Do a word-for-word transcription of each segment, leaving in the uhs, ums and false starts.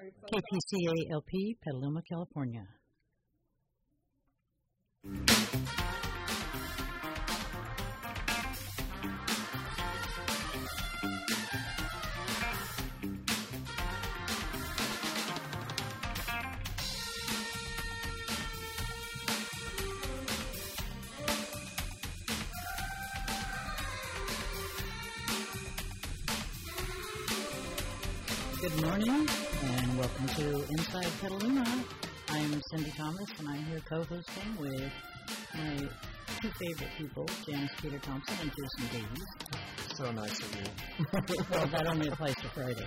K P C A L P, Petaluma, California. Good morning, and welcome to Inside Petaluma. I'm Cindy Thomas, and I'm here co-hosting with my two favorite people, Janice Peter Thompson and Jason Davies. So nice of you. Well, that only applies to Friday.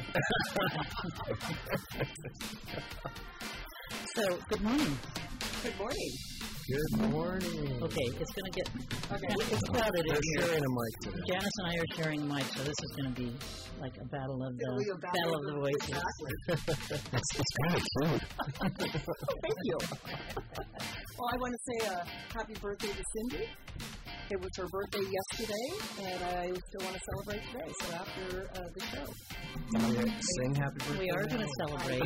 So, good morning. Good morning. Good morning. Okay, it's going to get Okay. kind of it's crowded in We're here. sharing a mic today. Janice and I are sharing a mic, so this is going to be like a battle of It'll be the a battle battle of the voices. Exactly. It's, it's kind of cute. Thank you. Well, I want to say a happy birthday to Cindy. It was her birthday yesterday, and I still want to celebrate today. So after uh, the show, Sing happy birthday. We are going to celebrate.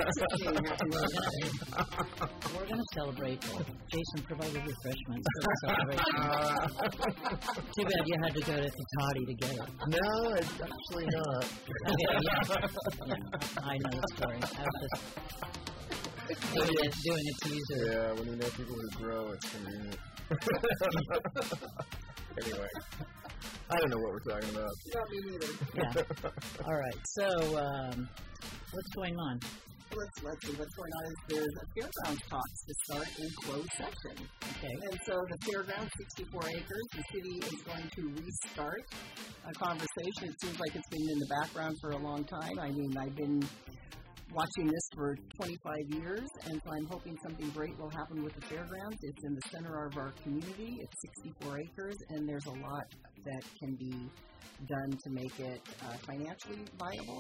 I We're going to celebrate. Jason provided refreshments for the celebration. Too bad you had to go to Katati to get it. No, it's actually not. Okay, yeah. yeah. I know the story. I was just doing it, doing it to use it. Yeah, when you know people who grow, it's convenient. Anyway, I don't know what we're talking about. Not me neither. Yeah. All right. So, um, what's going on? Let's, let's see what's going on. Is there's a fairgrounds talks to start in closed session. Okay. And so the fairgrounds, sixty-four acres, the city is going to restart a conversation. It seems like it's been in the background for a long time. I mean, I've been watching this for twenty-five years, and so I'm hoping something great will happen with the fairgrounds. It's in the center of our community. It's sixty-four acres, and there's a lot that can be done to make it uh, financially viable,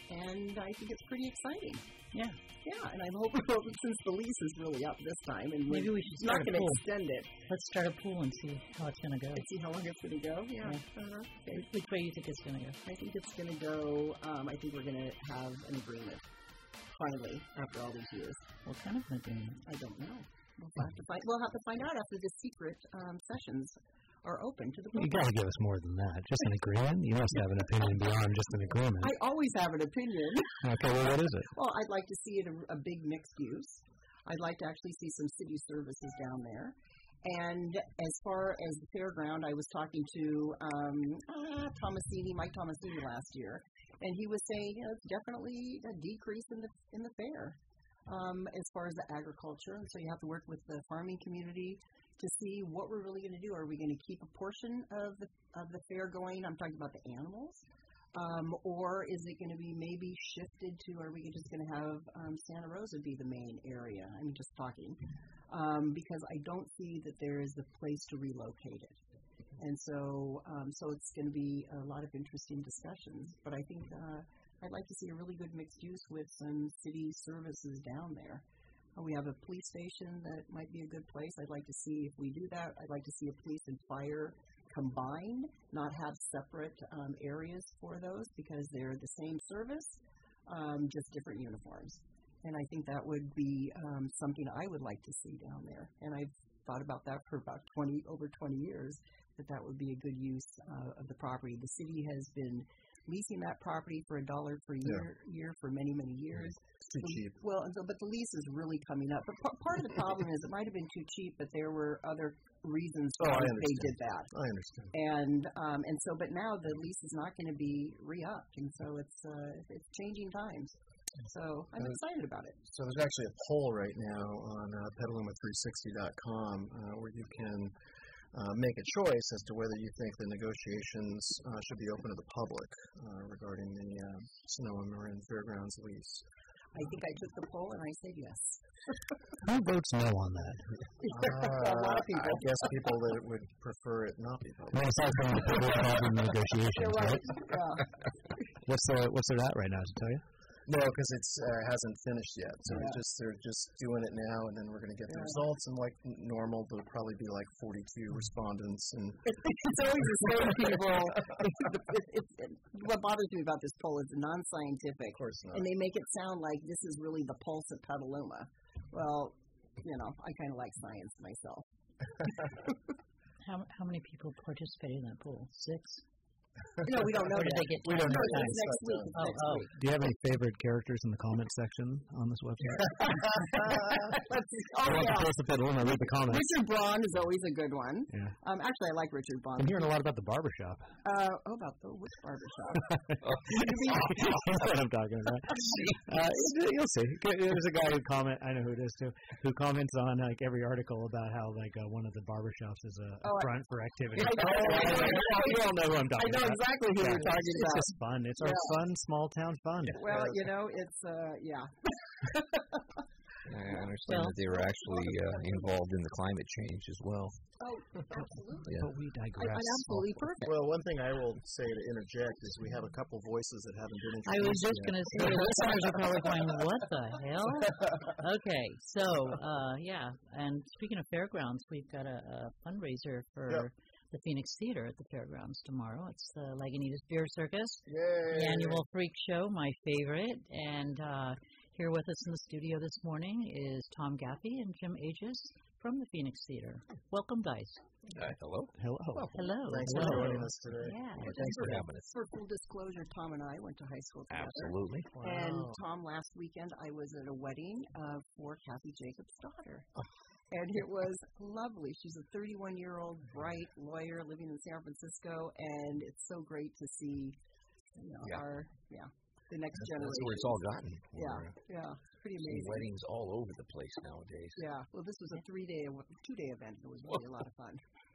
and I think it's pretty exciting. Yeah. Yeah, and I'm hoping since the lease is really up this time, and Maybe we're we should not start a going to pool. extend it. Let's start a pool and see how it's going to go. And see how long it's going to go. Yeah. Yeah. Uh-huh. Okay. Which way do you think it's going to go? I think it's going to go. Um, I think we're going to have an agreement finally after all these years. What kind of an agreement? I don't know. We'll have to find. We'll have to find out after the secret um, sessions are open to the You public. got to give us more than that. Just an agreement? You must have an opinion beyond just an agreement. I always have an opinion. Okay, well, what is it? Well, I'd like to see it a, a big mixed use. I'd like to actually see some city services down there. And as far as the fairground, I was talking to um, uh, Tomasini, Mike Tomasini last year, and he was saying, you know, it's definitely a decrease in the in the fair um, as far as the agriculture. And so you have to work with the farming community to see what we're really going to do. Are we going to keep a portion of the of the fair going? I'm talking about the animals. Um, or is it going to be maybe shifted to, are we just going to have um, Santa Rosa be the main area? I'm just talking. Um, because I don't see that there is a place to relocate it. And so um, so it's going to be a lot of interesting discussions. But I think uh, I'd like to see a really good mixed use with some city services down there. Uh, we have a police station that might be a good place. I'd like to see if we do that. I'd like to see a police and fire combined, not have separate um, areas for those because they're the same service, um, just different uniforms. And I think that would be um, something I would like to see down there. And I've thought about that for about twenty, over twenty years, that that would be a good use uh, of the property. The city has been leasing that property for a dollar per year, yeah. year for many, many years. It's too the, cheap. Well, and so, but the lease is really coming up. But p- part of the problem is it might have been too cheap, but there were other reasons oh, why I they did that. I understand. And um, and so, but now the lease is not going to be re-upped, and so it's uh, it's changing times. So I'm uh, excited about it. So there's actually a poll right now on uh, Petaluma three sixty dot com uh, where you can uh, make a choice as to whether you think the negotiations uh, should be open to the public uh, regarding the uh, Sonoma Marin Fairgrounds lease. I think I took the poll and I said yes. Who votes no on that? Uh, a lot of people. I guess people that would prefer it not be public. Well, aside from the public involved in the negotiations, You're right. right? Yeah. What's the what's it at right now? Does it tell you? No, because it's uh, hasn't finished yet. So Yeah. it's just they're just doing it now, and then we're going to get the Yeah. results. And like normal, there'll probably be like forty-two respondents. And It's, it's always the same people. It, it, it, it, well, bothers me about this poll is non-scientific. Of course not. And they make it sound like this is really the pulse of Petaluma. Well, you know, I kind of like science myself. How how many people participated in that poll? Six? No, we don't know Or did that. they get We don't know No, that. it's next week. It's Oh, next oh. week. Do you have any favorite characters in the comment section on this website? Let's see. I Oh, want to yeah. post a Petaluma, read the comments. Richard Braun is always a good one. Yeah. Um, actually, I like Richard Braun. I'm hearing a lot about the barbershop. Uh, oh, about the which barbershop? That's what I'm talking about. Uh, you'll see. There's a guy who comment. I know who it is too. Who comments on like every article about how like uh, one of the barbershops is a, a Oh, I- front for activity. I know. You all know who I'm I talking know about. exactly who Yeah, you're talking it's, about. It's just fun. It's our Yeah. fun small town fun. Well, you know, it's uh, yeah. I understand Well- that they were actually uh, involved in the climate change as well. Oh, absolutely. Yeah. But we I, digress. I'm absolutely perfect. Well, one thing I will say to interject is we have a couple voices that haven't been I introduced was just yet. going to say, listeners are probably going, what the hell? Okay, so, uh, yeah, and speaking of fairgrounds, we've got a, a fundraiser for Yep. the Phoenix Theater at the fairgrounds tomorrow. It's the Lagunitas Beer Circus, Yay! the annual freak show, my favorite. And uh, here with us in the studio this morning is Tom Gaffey and Jim Aegis from the Phoenix Theater. Welcome, guys. Uh, hello. Hello. Hello. Thanks Hello. for joining us today. Yeah. Well, thanks for having us. For full disclosure, Tom and I went to high school together. Absolutely. And Wow. Tom, last weekend I was at a wedding uh, for Kathy Jacobs' daughter. Oh. And it was lovely. She's a thirty-one-year-old bright lawyer living in San Francisco, and it's so great to see, you know, Yeah. our yeah, the next That's, generation. that's where it's all gotten. Yeah, We're, uh, yeah, pretty seeing amazing. weddings all over the place nowadays. Yeah, well, this was a three-day, two-day event. It was really a lot of fun.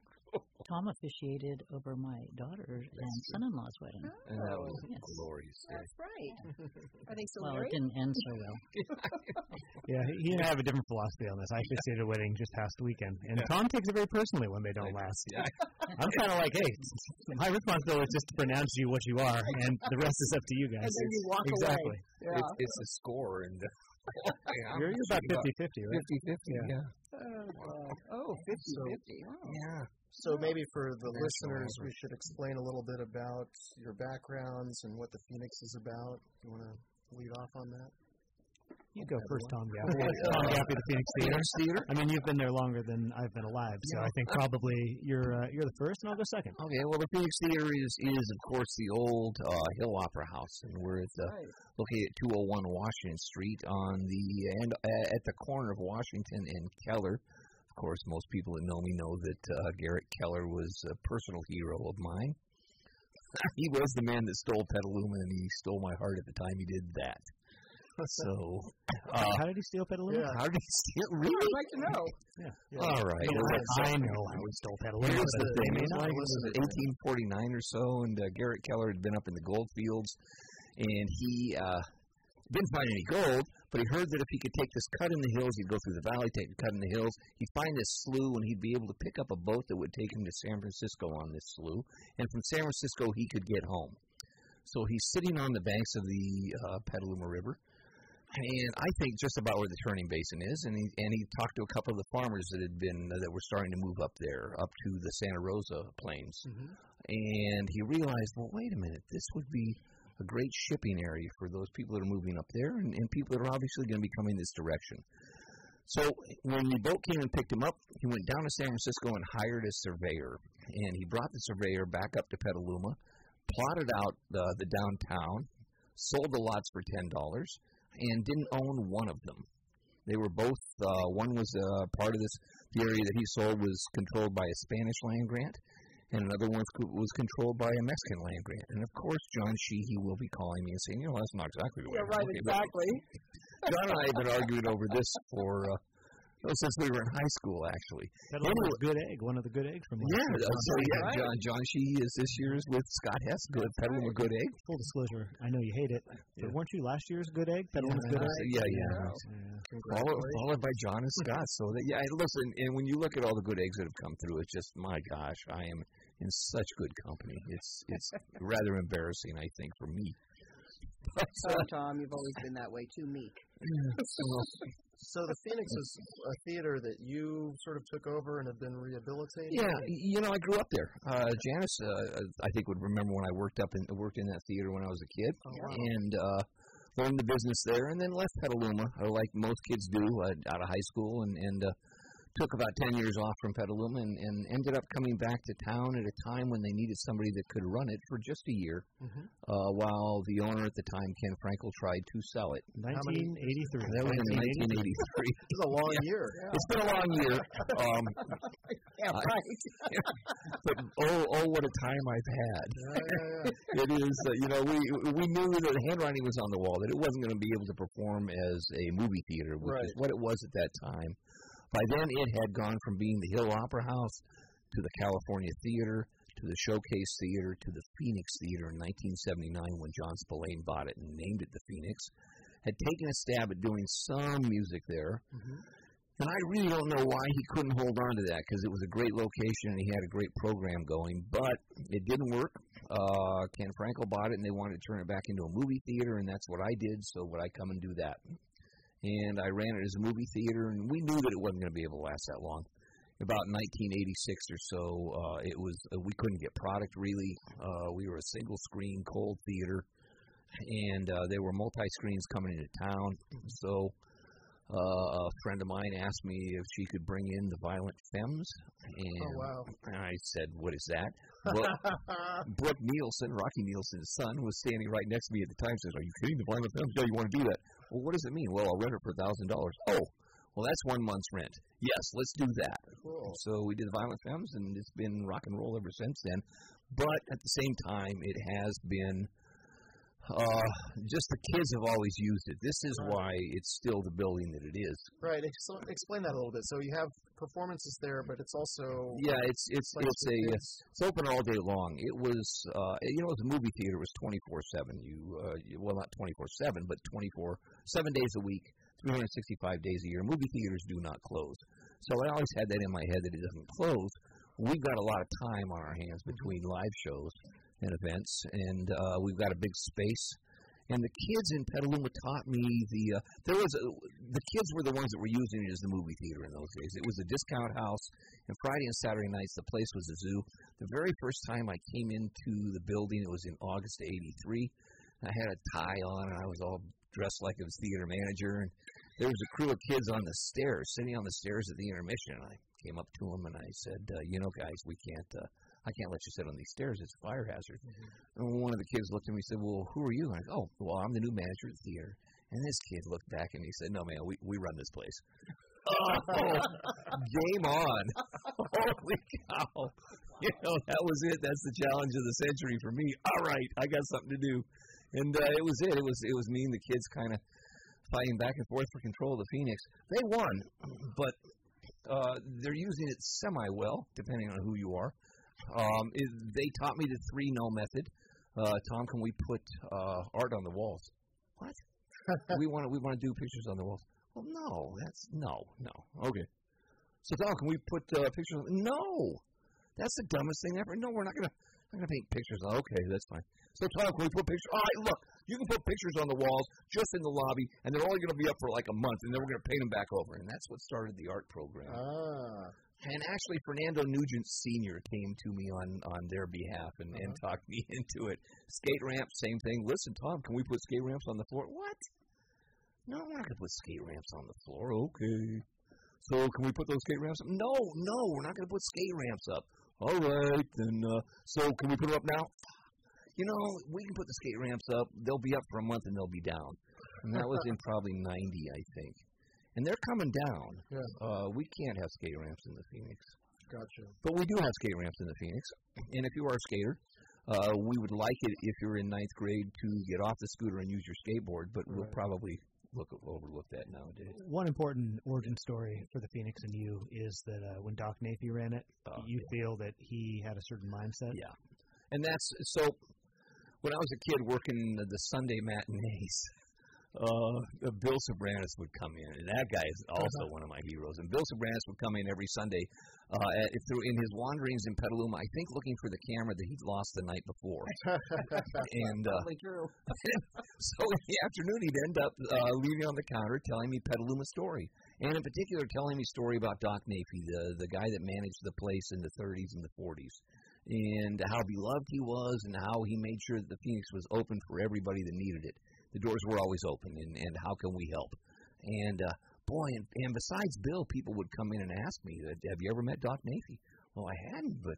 Tom officiated over my daughter and son-in-law's wedding. And that was Yes. a glorious day. That's right. Are they still Well, it married? didn't end so well. Yeah, he he and I have a different philosophy on this. I officiated a wedding just past weekend, and Tom takes it very personally when they don't last. Yeah. I'm kind of like, hey, my responsibility is just to pronounce you what you are, and the rest is up to you guys. And then you walk exactly. away. Yeah. It's, it's a score, and uh, yeah, I'm You're, you're about thinking fifty-fifty, right? fifty-fifty, Yeah. yeah. Oh, God. Oh, fifty-fifty. Wow. Yeah. So maybe for the National listeners, anthem. we should explain a little bit about your backgrounds and what the Phoenix is about. You want to lead off on that? You go first, Tom Gaffey. Tom Gaffey, the Phoenix Theater. Theater? I mean, you've been there longer than I've been alive, so I think probably you're uh, you're the first, and I'll go second. Okay, well, the Phoenix Theater is, is of course, the old uh, Hill Opera House, and we're at the, Right. located at two oh one Washington Street on the end uh, at the corner of Washington and Keller. Of course, most people that know me know that uh, Garrett Keller was a personal hero of mine. He was the man that stole Petaluma, and he stole my heart at the time he did that. So, uh, How did he steal Petaluma? Yeah. how did he steal? Really? I'd like to know. Yeah. All right. You know, Well, I know how he stole Petaluma. Here's but the they thing. may It not. was like eighteen forty-nine or so, and uh, Garrett Keller had been up in the gold fields, and he uh, didn't find any gold, but he heard that if he could take this cut in the hills, he'd go through the valley, take the cut in the hills, he'd find this slough, and he'd be able to pick up a boat that would take him to San Francisco on this slough, and from San Francisco he could get home. So he's sitting on the banks of the uh, Petaluma River, and I think just about where the turning basin is, and he and he talked to a couple of the farmers that had been uh, that were starting to move up there, up to the Santa Rosa plains, and he realized, well, wait a minute, this would be a great shipping area for those people that are moving up there, and, and people that are obviously going to be coming this direction. So when the boat came and picked him up, he went down to San Francisco and hired a surveyor, and he brought the surveyor back up to Petaluma, plotted out uh, the downtown, sold the lots for ten dollars, and didn't own one of them. They were both, uh, one was uh, part of this, the area that he sold was controlled by a Spanish land grant, and another one was controlled by a Mexican land grant. And of course, John Sheehy will be calling me and saying, you know, that's not exactly the way Yeah, it right, is." Okay, but exactly. John and I have been arguing over this for, uh, well, since we were in high school, actually. Petaluma was Good Egg, one of the Good Eggs from last Yeah, year. uh, so yeah, Right. John, John Sheehy is this year's with Scott Hess, good Petaluma Good Egg. Full disclosure, I know you hate it, but Yeah. weren't you last year's Good Egg? Petaluma's Uh, Good Egg? yeah, yeah. Yeah. Followed, followed by John and Scott. So that, yeah, and listen, and when you look at all the good eggs that have come through, it's just, my gosh, I am in such good company. It's it's rather embarrassing, I think, for me. But, Oh, uh, Tom, you've always been that way, too meek. so, So the Phoenix is a theater that you sort of took over and have been rehabilitating? Yeah, you know, I grew up there. Uh, Janice, uh, I think, would remember when I worked up in worked in that theater when I was a kid, oh, wow. and uh, learned the business there, and then left Petaluma, uh, like most kids do, uh, out of high school, and and. Uh, Took about ten years off from Petaluma and, and ended up coming back to town at a time when they needed somebody that could run it for just a year, mm-hmm. uh, while the owner at the time, Ken Frankel, tried to sell it. nineteen eighty-three. That was in nineteen eighty-three. It was a long yeah. year. Yeah. It's been a long year. Um, yeah, right. I, but oh, oh, what a time I've had. Yeah, yeah, yeah. It is, uh, you know, we we knew that the handwriting was on the wall, that it wasn't going to be able to perform as a movie theater, which right. is what it was at that time. By then, it had gone from being the Hill Opera House to the California Theater to the Showcase Theater to the Phoenix Theater in nineteen seventy-nine when John Spillane bought it and named it the Phoenix. Had taken a stab at doing some music there. Mm-hmm. And I really don't know why he couldn't hold on to that, because it was a great location and he had a great program going. But it didn't work. Uh, Ken Frankel bought it and they wanted to turn it back into a movie theater, and that's what I did, so would I come and do that? And I ran it as a movie theater, and we knew that it wasn't going to be able to last that long. About nineteen eighty-six or so, uh, it was uh, we couldn't get product really. Uh, we were a single-screen cold theater, and uh, there were multi-screens coming into town. So uh, a friend of mine asked me if she could bring in the Violent Femmes, and oh, wow. I said, "What is that?" Well, Brooke Nielsen, Rocky Nielsen's son, was standing right next to me at the time. Says, "Are you kidding? The Violent Femmes? Yeah, you want to do that?" Well, what does it mean? Well, I'll rent it for a thousand dollars. Oh, well, that's one month's rent. Yes, let's do that. Cool. So we did the Violent Femmes, and it's been rock and roll ever since then. But at the same time, it has been uh, just the kids have always used it. This is right. why it's still the building that it is. Right. So explain that a little bit. So you have performances there, but it's also yeah, it's it's it's a it's, it's open all day long. It was uh, you know, as a movie theater, it was twenty-four seven. You, uh, you well, not twenty-four seven, but twenty-four seven days a week, three hundred sixty-five days a year. Movie theaters do not close. So I always had that in my head that it doesn't close. We've got a lot of time on our hands between live shows and events, and uh, we've got a big space. And the kids in Petaluma taught me the. Uh, there was a, the kids were the ones that were using it as the movie theater in those days. It was a discount house, and Friday and Saturday nights the place was a zoo. The very first time I came into the building, it was in August of eighty-three. I had a tie on, and I was all dressed like a theater manager. And there was a crew of kids on the stairs, sitting on the stairs at the intermission. And I came up to them and I said, uh, "You know, guys, we can't." Uh, I can't let you sit on these stairs. It's a fire hazard. Mm-hmm. And one of the kids looked at me and said, "Well, who are you?" And I said, "Oh, well, I'm the new manager of the theater." And this kid looked back and he said, "No, man, we, we run this place." Oh, game on. Holy cow. You know, that was it. That's the challenge of the century for me. All right, I got something to do. And uh, it was it. It was it was me and the kids kind of fighting back and forth for control of the Phoenix. They won, but uh, they're using it semi-well, depending on who you are. Um, it, they taught me the three no method. Uh, Tom, can we put uh, art on the walls? What? we want to we want to do pictures on the walls. Well, no, that's no, no. Okay. So Tom, can we put uh, pictures? On, no, that's the dumbest thing ever. No, we're not gonna I'm gonna paint pictures. Okay, that's fine. So Tom, can we put pictures? All right, look, you can put pictures on the walls just in the lobby, and they're only gonna be up for like a month, and then we're gonna paint them back over. And that's what started the art program. Ah. And actually, Fernando Nugent Senior came to me on, on their behalf and, uh-huh. and talked me into it. Skate ramps, same thing. Listen, Tom, can we put skate ramps on the floor? What? No, we're not going to put skate ramps on the floor. Okay. So can we put those skate ramps up? No, no, we're not going to put skate ramps up. All right, then. Uh, so can we put them up now? You know, we can put the skate ramps up. They'll be up for a month and they'll be down. And that was in probably ninety, I think. And they're coming down. Yeah. Uh, we can't have skate ramps in the Phoenix. Gotcha. But we do have skate ramps in the Phoenix. And if you are a skater, uh, we would like it if you're in ninth grade to get off the scooter and use your skateboard, but right. we'll probably look overlook that nowadays. One important origin story for the Phoenix and you is that uh, when Doc Napier ran it, uh, you yeah. feel that he had a certain mindset? Yeah. And that's, so when I was a kid working the Sunday matinees, uh, Bill Sobranis would come in, and that guy is also one of my heroes. And Bill Sobranis would come in every Sunday uh, at, through in his wanderings in Petaluma, I think looking for the camera that he'd lost the night before. and uh, Totally true. so in the afternoon, he'd end up uh, leaving on the counter telling me Petaluma story, and in particular telling me a story about Doc Nafee, the, the guy that managed the place in the thirties and the forties. And how beloved he was, and how he made sure that the Phoenix was open for everybody that needed it. The doors were always open, and, and how can we help? And, uh, boy, and, and besides Bill, people would come in and ask me, have you ever met Doc Nafee? Well, I hadn't, but,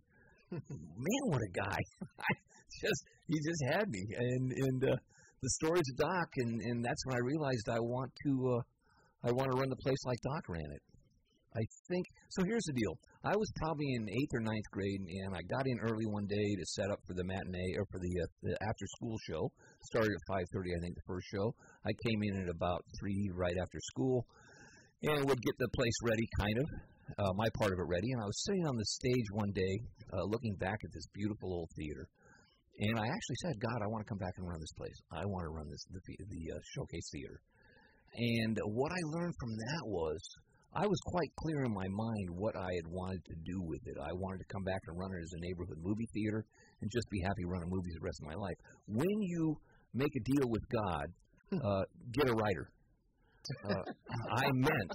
man, what a guy. I just He just had me. And, and uh, the stories of Doc, and, and that's when I realized I want to uh, I want to run the place like Doc ran it. I think, so here's the deal. I was probably in eighth or ninth grade, and I got in early one day to set up for the matinee, or for the, uh, the after-school show. Started at five thirty, I think, the first show. I came in at about three right after school, and would get the place ready, kind of, uh, my part of it ready. And I was sitting on the stage one day, uh, looking back at this beautiful old theater. And I actually said, God, I want to come back and run this place. I want to run this the, the uh, Showcase Theater. And what I learned from that was, I was quite clear in my mind what I had wanted to do with it. I wanted to come back and run it as a neighborhood movie theater and just be happy running movies the rest of my life. When you make a deal with God, uh, get a writer. Uh, I meant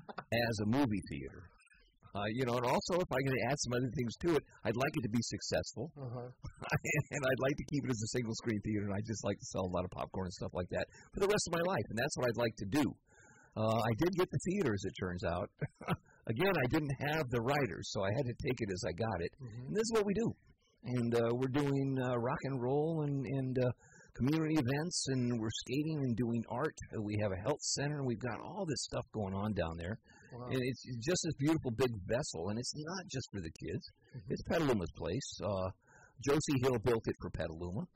as a movie theater. Uh, you know, and also if I can add some other things to it, I'd like it to be successful. Uh-huh. And I'd like to keep it as a single-screen theater, and I just like to sell a lot of popcorn and stuff like that for the rest of my life, and that's what I'd like to do. Uh, I did get the theater, as it turns out. Again, I didn't have the writers, so I had to take it as I got it. Mm-hmm. And this is what we do. And uh, we're doing uh, rock and roll and, and uh, community events, and we're skating and doing art. Uh, we have a health center, and we've got all this stuff going on down there. Wow. And it's just this beautiful big vessel, and it's not just for the kids. Mm-hmm. It's Petaluma's place. Uh, Josie Hill built it for Petaluma.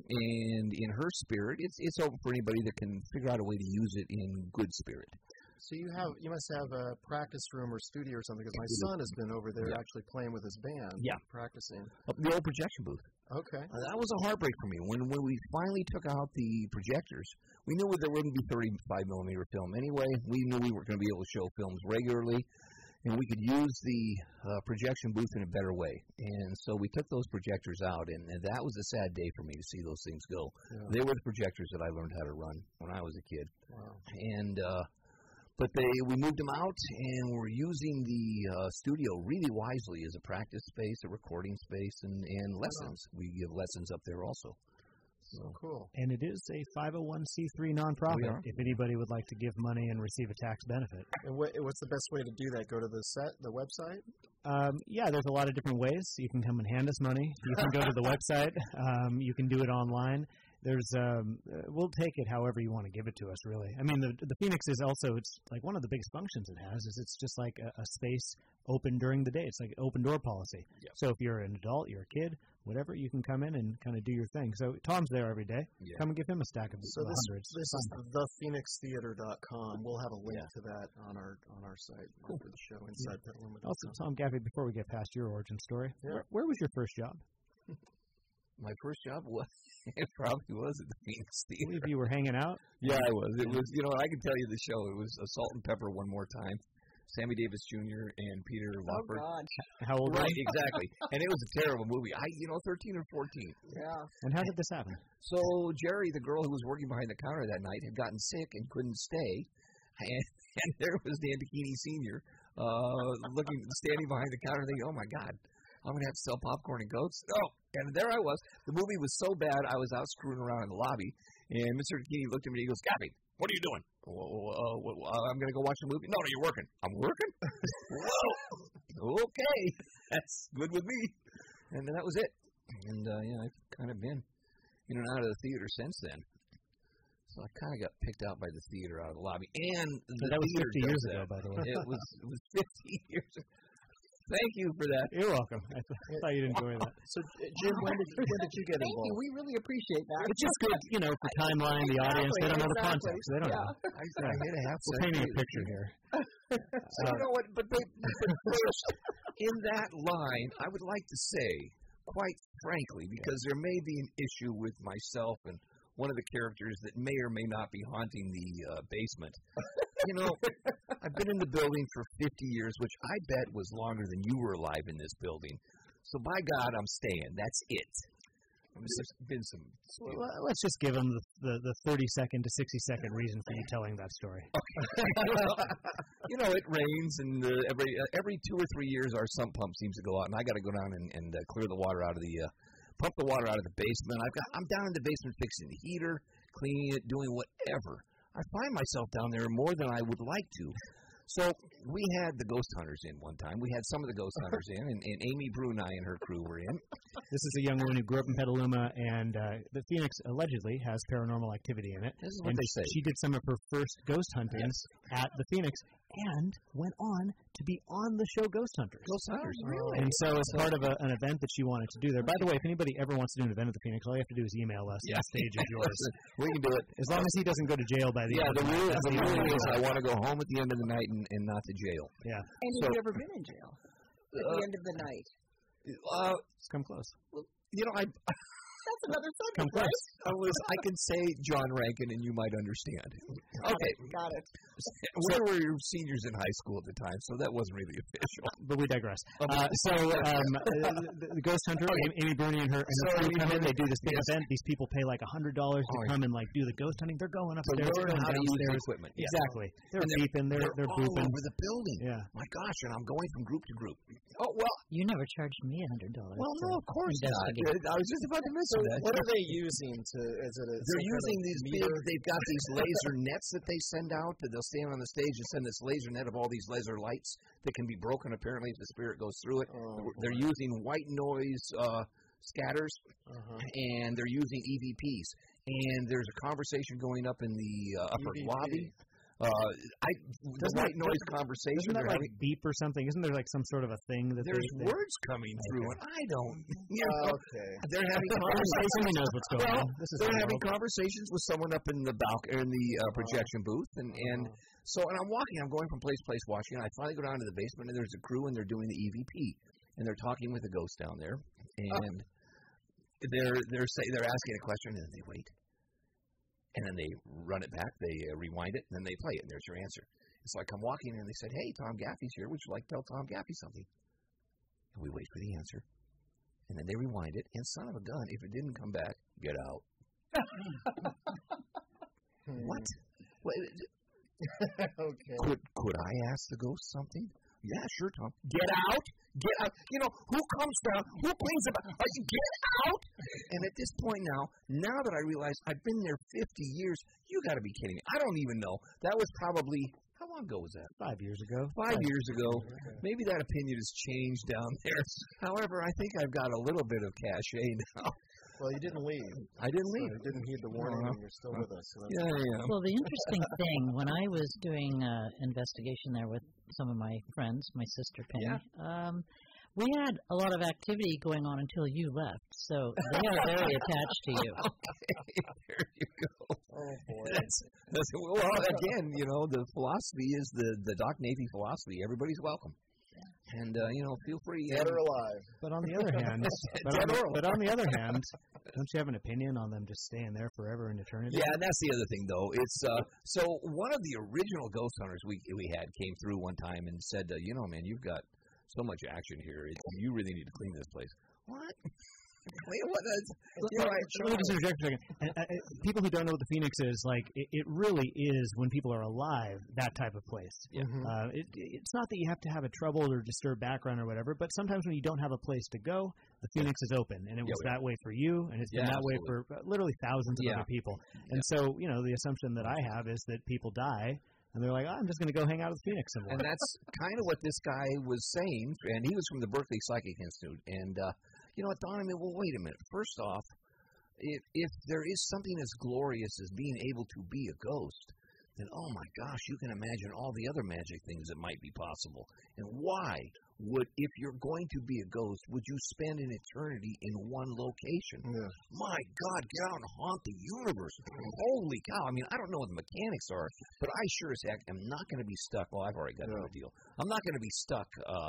And in her spirit, it's it's open for anybody that can figure out a way to use it in good spirit. So you have you must have a practice room or studio or something, because my son has been over there yeah. actually playing with his band, yeah, practicing. Uh, the old projection booth. Okay. Uh, that was a heartbreak for me. When when we finally took out the projectors, we knew there wouldn't be thirty-five millimeter film anyway. We knew we weren't going to be able to show films regularly, and we could use the uh, projection booth in a better way. And so we took those projectors out, and, and that was a sad day for me to see those things go. Yeah. They were the projectors that I learned how to run when I was a kid. Wow. And uh, but they we moved them out, and we're using the uh, studio really wisely as a practice space, a recording space, and, and lessons. Wow. We give lessons up there also. So cool. And it is a five oh one c three nonprofit, if anybody would like to give money and receive a tax benefit. And what, what's the best way to do that? Go to the set, the website? Um, yeah, there's a lot of different ways. You can come and hand us money. You can go to the website. Um, you can do it online. There's, um, uh, we'll take it however you want to give it to us, really. I mean, the the Phoenix is also, it's like one of the biggest functions it has is it's just like a, a space open during the day. It's like an open door policy. Yep. So if you're an adult, you're a kid, whatever, you can come in and kind of do your thing. So Tom's there every day. Yeah. Come and give him a stack of so this, hundreds. This is the phoenix theater dot com. We'll have a link yeah. to that on our on our site cool. for the show inside yeah. Petaluma. Also, Tom Gaffey, before we get past your origin story, yeah. where, where was your first job? My first job was, it probably was at the Phoenix Theater. I believe you were hanging out? Yeah, I was. It was, you know, I can tell you the show. It was a Salt and Pepper One More Time. Sammy Davis Junior and Peter Lawford. Oh, God. How old Right, were you? exactly. And it was a terrible movie. I, you know, thirteen or fourteen. Yeah. And how did this happen? So Jerry, the girl who was working behind the counter that night, had gotten sick and couldn't stay. And, and there was Dan Bikini Senior uh, looking, standing behind the counter thinking, oh, my God. I'm going to have to sell popcorn and goats. Oh, and there I was. The movie was so bad, I was out screwing around in the lobby. And Mister Bikini looked at me and he goes, Gaffey, what are you doing? Well, uh, well, uh, I'm going to go watch the movie. No, no, you're working. I'm working? Whoa. Okay. That's good with me. And then that was it. And, uh, yeah, I've kind of been in and out of the theater since then. So I kind of got picked out by the theater out of the lobby. And the that was fifty years that. ago, by the way. It was, it was fifty years ago. Thank you for that. You're welcome. I thought you'd enjoy that. So, Jim, when did, when did you get Thank involved? you. We really appreciate that. It's just good, you know, for timeline, the exactly, audience, they don't know the exactly. context. They don't yeah. know. I, I hit a half We're painting a picture here. So, you know what? But, they, but first, in that line, I would like to say, quite frankly, because there may be an issue with myself and one of the characters that may or may not be haunting the uh, basement. You know, I've been in the building for fifty years, which I bet was longer than you were alive in this building. So, by God, I'm staying. That's it. There's been some. Well, let's just give them the, the, the thirty second to sixty second reason for you telling that story. Okay. You know, it rains, and uh, every uh, every two or three years, our sump pump seems to go out, and I got to go down and, and uh, clear the water out of the, uh, pump the water out of the basement. I've got, I'm down in the basement fixing the heater, cleaning it, doing whatever. I find myself down there more than I would like to. So we had the ghost hunters in one time. We had some of the ghost hunters in, and, and Amy Brunei and her crew were in. This is a young woman who grew up in Petaluma, and uh, the Phoenix allegedly has paranormal activity in it. This is what and they say. She did some of her first ghost huntings at the Phoenix, and went on to be on the show Ghost Hunters. Ghost hunters, really? And so, as part of a, an event that she wanted to do there. By the way, if anybody ever wants to do an event at the Phoenix, all you have to do is email us. Yeah. The stage is yours. We can do it. As long as he doesn't go to jail by the Yeah, end. the of rule, night. the That's rule only is rule. I want to go home at the end of the night and, and not to jail. Yeah. And So- have you ever been in jail at Uh, the end of the night? Uh, Let's come close. you know, I That's another subject, Come close. right? I was I can say John Rankin and you might understand. Okay. Got it. We were seniors in high school at the time, so that wasn't really official. But we digress. Uh, so um, uh, the, the Ghost Hunter, Amy, Amy Bruni and her, and her So crew Amy come in. They Bruni- do this big yes. event. These people pay like a hundred dollars to Oh, come and like do the ghost hunting. They're going To upstairs, learn going how to use the downstairs. equipment. Yeah. Exactly. They're And they're- beeping. They're They're, they're all booping. over the building. Yeah. My gosh, and I'm going from group to group. Oh, well, You never charged me a hundred dollars. well, no, of course not. investigate. I was just about to mention So that. what are they using to? Is it a? They're some kind using of these big, meter? they've got these laser nets that they send out, that they'll stand on the stage and send this laser net of all these laser lights that can be broken, apparently, if the spirit goes through it. Oh, They're boy. using white noise uh, scatters, Uh-huh. and they're using E V Ps. And there's a conversation going up in the uh, upper E V P. lobby. Uh, I, the Doesn't white that- noise conversation, Isn't that they're like having, beep or something? Isn't there like some sort of a thing that there's they, they words coming through, and I don't, you know, Okay. they're having Somebody conversations. knows what's going Well, on. This is they're the having world. conversations with someone up in the balcony, in the uh, projection booth, and and so and I'm walking, I'm going from place to place watching, and I finally go down to the basement, and there's a crew, and they're doing the E V P, and they're talking with the ghost down there, and they're they're say they're asking a question, and then they wait, and then they run it back, they uh, rewind it, and then they play it, and there's your answer. It's like I'm walking in, and they said, "Hey, Tom Gaffey's here. Would you like to tell Tom Gaffey something?" And we wait for the answer. And then they rewind it, and son of a gun, if it didn't come back, get out. What? Wait, Okay. could could I ask the ghost something? Yeah, sure, Tom. Get out! Get out! You know, who comes down? Who cleans up? Are you get out? And at this point now, now that I realize I've been there fifty years, you got to be kidding me. I don't even know. That was probably, how long ago was that? Five years ago. Five years ago. Maybe that opinion has changed down there. However, I think I've got a little bit of cachet now. Well, you didn't leave. I didn't So leave. you didn't heed the warning, Uh-huh. and you're still with us. So that's Yeah, yeah. Well, the interesting thing, when I was doing uh, investigation there with some of my friends, my sister Penny, um, we had a lot of activity going on until you left. So they are very attached to you. Okay, there you go. Oh boy. That's, that's well, again, you know, the philosophy is the the Doc Navy philosophy. Everybody's welcome, and uh, you know, feel free. Dead or alive. But on the other hand, but, on Dead the, or but on the other hand, don't you have an opinion on them just staying there forever in eternity? Yeah, and that's the other thing, though. It's uh, so one of the original ghost hunters we we had came through one time and said, uh, you know, man, you've got so much action here. It, you really need to clean this place. What? Clean what? That's, you know, I, Let me just interject for a second. And, uh, uh, people who don't know what the Phoenix is, like, it, it really is, when people are alive, that type of place. Yeah. Uh, it, it's not that you have to have a troubled or disturbed background or whatever, but sometimes when you don't have a place to go, the Phoenix is open. And it was Yeah, that way for you, and it's been Yeah, that way absolutely. for uh, literally thousands of Yeah. other people. And so, you know, the assumption that I have is that people die, and they're like, oh, I'm just going to go hang out at the Phoenix some more. And that's kind of what this guy was saying, and he was from the Berkeley Psychic Institute. And, uh, you know, it dawned on me, well, wait a minute. First off, if, if there is something as glorious as being able to be a ghost, then, oh, my gosh, you can imagine all the other magic things that might be possible. And why would, if you're going to be a ghost, would you spend an eternity in one location? Yeah. My God, get out and haunt the universe. Holy cow. I mean, I don't know what the mechanics are, but I sure as heck am not going to be stuck. Well, I've already got Yeah. the deal. I'm not going to be stuck uh,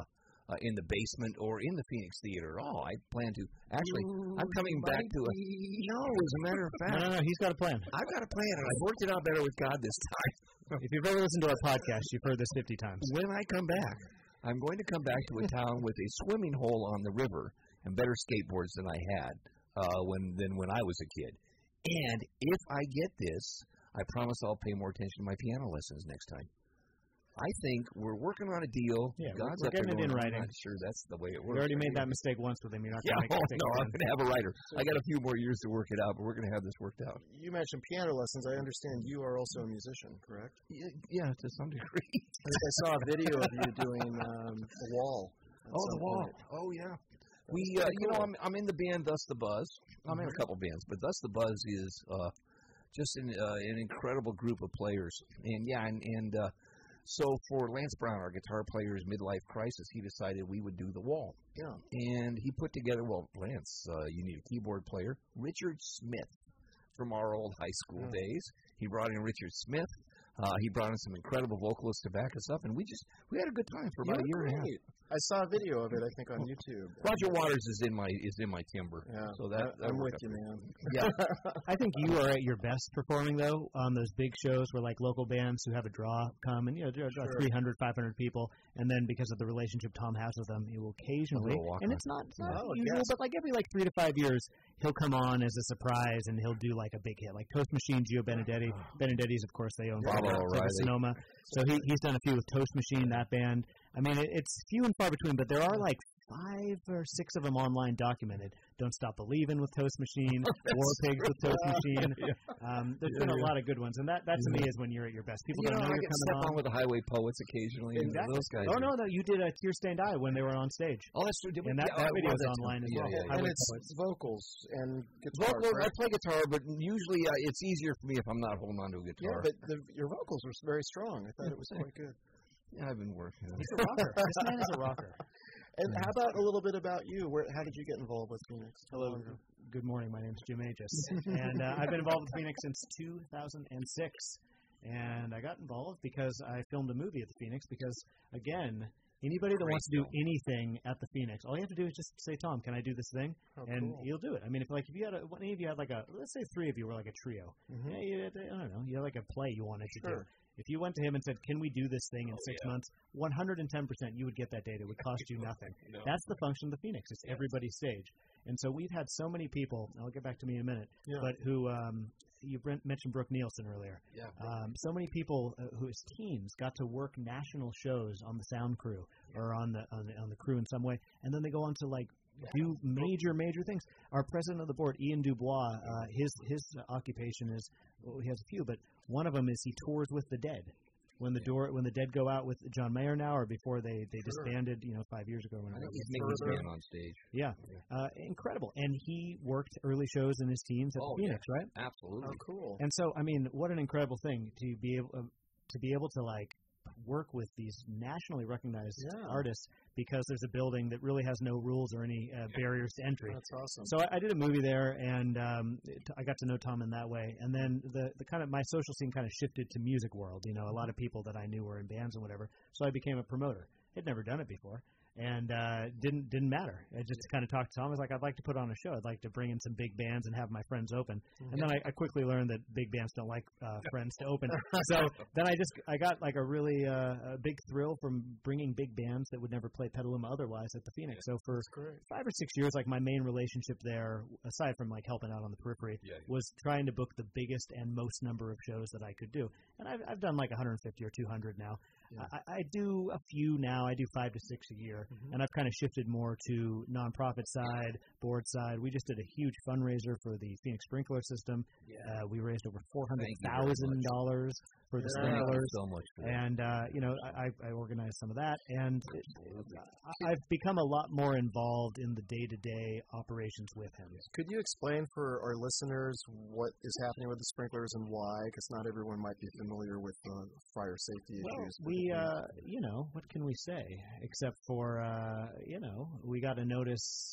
uh, in the basement or in the Phoenix Theater at all. I plan to actually. Ooh, I'm coming back to a. No, as a matter of fact, no, no, no. He's got a plan. I've got a plan, and I've worked it out better with God this time. If you've ever listened to our podcast, you've heard this fifty times. When I come back, I'm going to come back to a town with a swimming hole on the river and better skateboards than I had uh, when than when I was a kid. And if I get this, I promise I'll pay more attention to my piano lessons next time. I think we're working on a deal. Yeah, God's we're up there getting it in going, writing. I'm not sure that's the way it works. You already made that mistake once with him. You're not yeah, going to make oh, it no, again. I'm going to have a writer. I got a few more years to work it out, but we're going to have this worked out. You mentioned piano lessons. I understand you are also a musician, correct? Yeah, yeah to some degree. I, think I saw a video of you doing um, The Wall. Oh, The Wall. Point. Oh, yeah. We, uh, you know, I'm I'm in the band Thus the Buzz. I'm mm-hmm. in a couple bands, but Thus the Buzz is uh, just an uh, an incredible group of players. And yeah, and, and uh, so for Lance Brown, our guitar player's midlife crisis, he decided we would do The Wall. Yeah. And he put together, well, Lance, uh, you need a keyboard player, Richard Smith from our old high school yeah. days. He brought in Richard Smith. Uh, he brought in some incredible vocalists to back us up, and we just we had a good time for about You're a year great. and a half. I saw a video of it, I think, on YouTube. Roger Waters is in my is in my timber. Yeah, so that, I, I'm that with you, man. Yeah, I think you are at your best performing though on those big shows where like local bands who have a draw come and you know draw sure. three hundred, five hundred people, and then because of the relationship Tom has with them, he will occasionally, and it's not, it's not oh, usual, but like every like three to five years, he'll come on as a surprise and he'll do like a big hit, like Toast Machine, Gio Benedetti. Benedetti's, of course, they own Bravo O'Reilly. Sonoma, so he he's done a few with Toast Machine, that band. I mean, it, it's few and far between, but there are like five or six of them online documented. Don't Stop Believin' with Toast Machine, War Pigs with Toast Machine. yeah. um, there's yeah, been a yeah. lot of good ones, and that, that to yeah. me is when you're at your best. People you don't know, know I you're get coming step on. on with the Highway Poets occasionally. Exactly. And those guys. Oh no, no, you did a Tear Stained Eye when they were on stage. Oh, that's true. Did we? And that, yeah, that video is well, online as yeah, well. Yeah, yeah. And Highway it's Poets. vocals and guitar. Vocals, right? I play guitar, but usually uh, it's easier for me if I'm not holding on to a guitar. Yeah, but the, your vocals were very strong. I thought it was quite good. Yeah, I've been working. He's a rocker. This man is a rocker. And how about a little bit about you? Where, how did you get involved with Phoenix? Hello. Good morning. My name is Jim Aegis. and uh, I've been involved with Phoenix since two thousand six. And I got involved because I filmed a movie at the Phoenix because, again, anybody that Great wants to do film. anything at the Phoenix, all you have to do is just say, Tom, can I do this thing? Oh, and cool. he'll do it. I mean, if like if you had a, any of you had like a, let's say three of you were like a trio. Mm-hmm. Yeah, you had, I don't know, you had like a play you wanted to Sure. do. If you went to him and said, can we do this thing in Oh, six yeah. months, one hundred ten percent you would get that date. It would cost you nothing. No. That's the function of the Phoenix. It's Yes. everybody's stage. And so we've had so many people, I'll get back to me in a minute, Yeah. but who, um, you mentioned Brooke Nielsen earlier. Yeah. Um, so many people uh, whose teams got to work national shows on the sound crew or on the, on the on the crew in some way, and then they go on to like do major major things. Our president of the board, Ian Dubois, uh, his his occupation is well, he has a few, but one of them is he tours with the Dead. When the door, when the Dead go out with John Mayer now, or before they, they Sure. disbanded, you know, five years ago. I When think it he's was making his further. band on stage. yeah, uh, incredible. And he worked early shows in his teams at Oh, the Phoenix, right? Absolutely. Oh, cool. And so, I mean, what an incredible thing to be able uh, to be able to like work with these nationally recognized Yeah. artists because there's a building that really has no rules or any uh, barriers to entry. That's awesome. So I, I did a movie there, and um, it, I got to know Tom in that way. And then the the kind of my social scene kind of shifted to music world. You know, a lot of people that I knew were in bands and whatever. So I became a promoter. Had never done it before. And uh, didn't didn't matter. I just kind of talked to Tom. I was like, I'd like to put on a show. I'd like to bring in some big bands and have my friends open. Mm-hmm. And then I, I quickly learned that big bands don't like uh, friends to open. So then I just I got like a really uh, a big thrill from bringing big bands that would never play Petaluma otherwise at the Phoenix. So for great. five or six years, like my main relationship there, aside from like helping out on the periphery, Yeah. was trying to book the biggest and most number of shows that I could do. And I've I've done like one hundred fifty or two hundred now. Yeah. I, I do a few now. I do five to six a year, Mhm. and I've kind of shifted more to nonprofit side, board side. We just did a huge fundraiser for the Phoenix sprinkler system. Yeah. Uh, we raised over four hundred Thank you very thousand much. dollars for the Yeah. Thank you sprinklers. so much for that. And uh, you know, I, I I organized some of that, and it, I- I've become a lot more involved in the day-to-day operations with him. Could you explain for our listeners what is happening with the sprinklers and why? Because not everyone might be familiar with the fire safety Well, issues. we, uh, you know, what can we say except for, uh, you know, we got a notice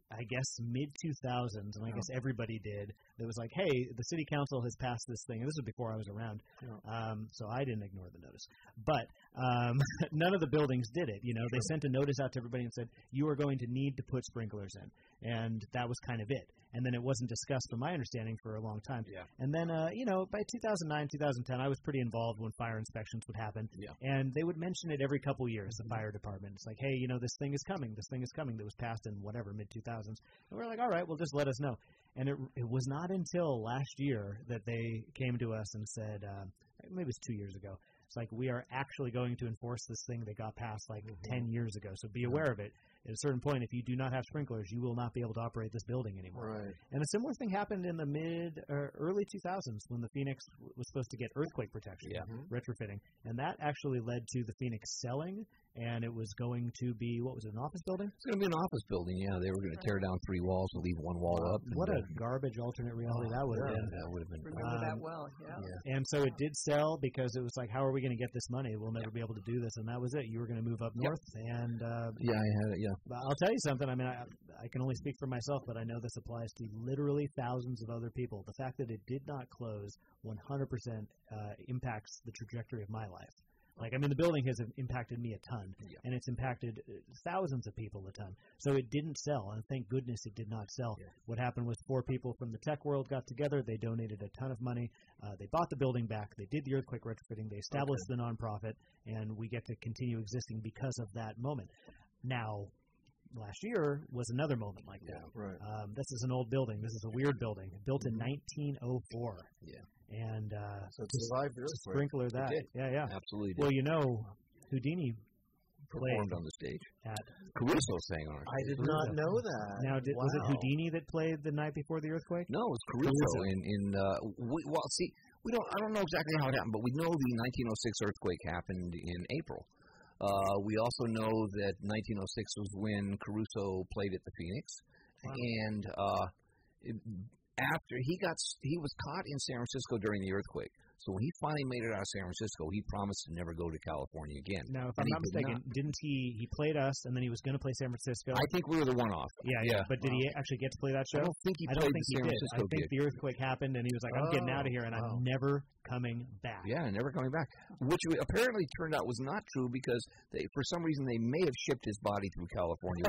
I guess, mid two thousands, and I guess everybody did. It was like, hey, the city council has passed this thing. And this was before I was around, um, so I didn't ignore the notice. But um, none of the buildings did it. You know, they sent a notice out to everybody and said, you are going to need to put sprinklers in. And that was kind of it. And then it wasn't discussed, from my understanding, for a long time. Yeah. And then, uh, you know, by two thousand nine, two thousand ten, I was pretty involved when fire inspections would happen. Yeah. And they would mention it every couple years, the fire department. It's like, hey, you know, this thing is coming. This thing is coming that was passed in whatever, mid two thousands. And we're like, all right, well, just let us know. And it, it was not until last year that they came to us and said, uh, maybe it was two years ago, it's like, we are actually going to enforce this thing that got passed like mm-hmm. ten years ago. So be aware of it. At a certain point, if you do not have sprinklers, you will not be able to operate this building anymore. Right. And a similar thing happened in the mid or early two thousands when the Phoenix was supposed to get earthquake protection, yeah. retrofitting. And that actually led to the Phoenix selling, and it was going to be, what was it, an office building? It's going to be an office building, yeah. They were going to tear down three walls and leave one wall up. What a garbage alternate reality that would have yeah, been. That would have been. Remember Um, that well, yeah. yeah. And so it did sell because it was like, how are we going to get this money? We'll never be able to do this. And that was it. You were going to move up north. Yep. And uh, yeah, I had it, yeah. I'll tell you something. I mean, I, I can only speak for myself, but I know this applies to literally thousands of other people. The fact that it did not close one hundred percent uh, impacts the trajectory of my life. Like, I mean, the building has impacted me a ton, yeah. and it's impacted thousands of people a ton. So it didn't sell, and thank goodness it did not sell. Yeah. What happened was four people from the tech world got together. They donated a ton of money. Uh, they bought the building back. They did the earthquake retrofitting. They established okay. the nonprofit, and we get to continue existing because of that moment. Now, last year was another moment like yeah, that. Right. Um, this is an old building. This is a weird building. Built in nineteen oh four. Yeah. So And uh, it survived the earthquake. Sprinkler that. Yeah, yeah. Absolutely did. Well, you know, Houdini performed on the stage. At Caruso sang on our I did not know that. Now, did, wow. was it Houdini that played the night before the earthquake? No, it was Caruso. Caruso. In, in uh, we, well, see, we don't. I don't know exactly how it happened, but we know the nineteen oh six earthquake happened in April. Uh, we also know that nineteen oh six was when Caruso played at the Phoenix, wow. and uh, it, after he got, he was caught in San Francisco during the earthquake. So when he finally made it out of San Francisco, he promised to never go to California again. Now, if and I'm not did mistaken, not. didn't he? He played us, and then he was going to play San Francisco. I think we were the one-off. Yeah, yeah. But did wow. he actually get to play that show? I don't think he I played don't think the he San did. Francisco I think gig. the earthquake happened, and he was like, "I'm oh, getting out of here, and wow. I'm never coming back." Yeah, never coming back. Which apparently turned out was not true because they, for some reason, they may have shipped his body through California.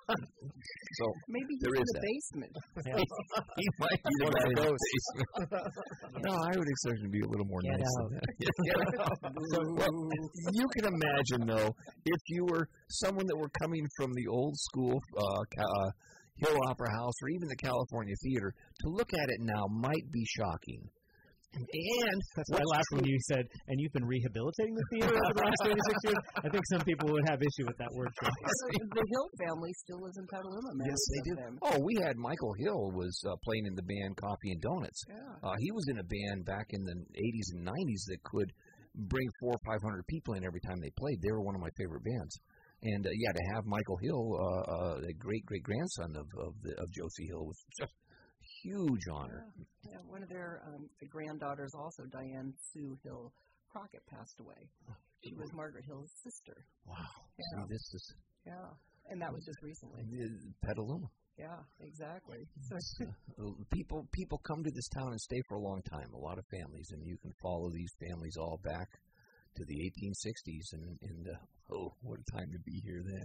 So maybe he's there in is the that. basement. Yeah. he might be the guy in the basement. No, I would expect him to be a little more Get nice out. than that. So, well, you can imagine, though, if you were someone that were coming from the old school uh, uh, Hill Opera House or even the California Theater, to look at it now might be shocking. And that's why I laughed when you said, and you've been rehabilitating the theater over the last thirty-six years. I think some people would have issue with that word choice. The Hill family still lives in Petaluma. Yes, they do. Them. Oh, we had Michael Hill was uh, playing in the band Coffee and Donuts. Yeah. Uh, he was in a band back in the eighties and nineties that could bring four or five hundred people in every time they played. They were one of my favorite bands. And uh, yeah, to have Michael Hill, uh, uh, the great great grandson of of, the, of Josie Hill, was just huge honor. Yeah, yeah, one of their um, the granddaughters, also Diane Sue Hill Crockett, passed away. She was Margaret Hill's sister. Wow. Yeah. So this is yeah, and that was just recently. Petaluma. Yeah, exactly. So, uh, people people come to this town and stay for a long time. A lot of families, and you can follow these families all back to the eighteen sixties. And, and uh, oh, what a time to be here then.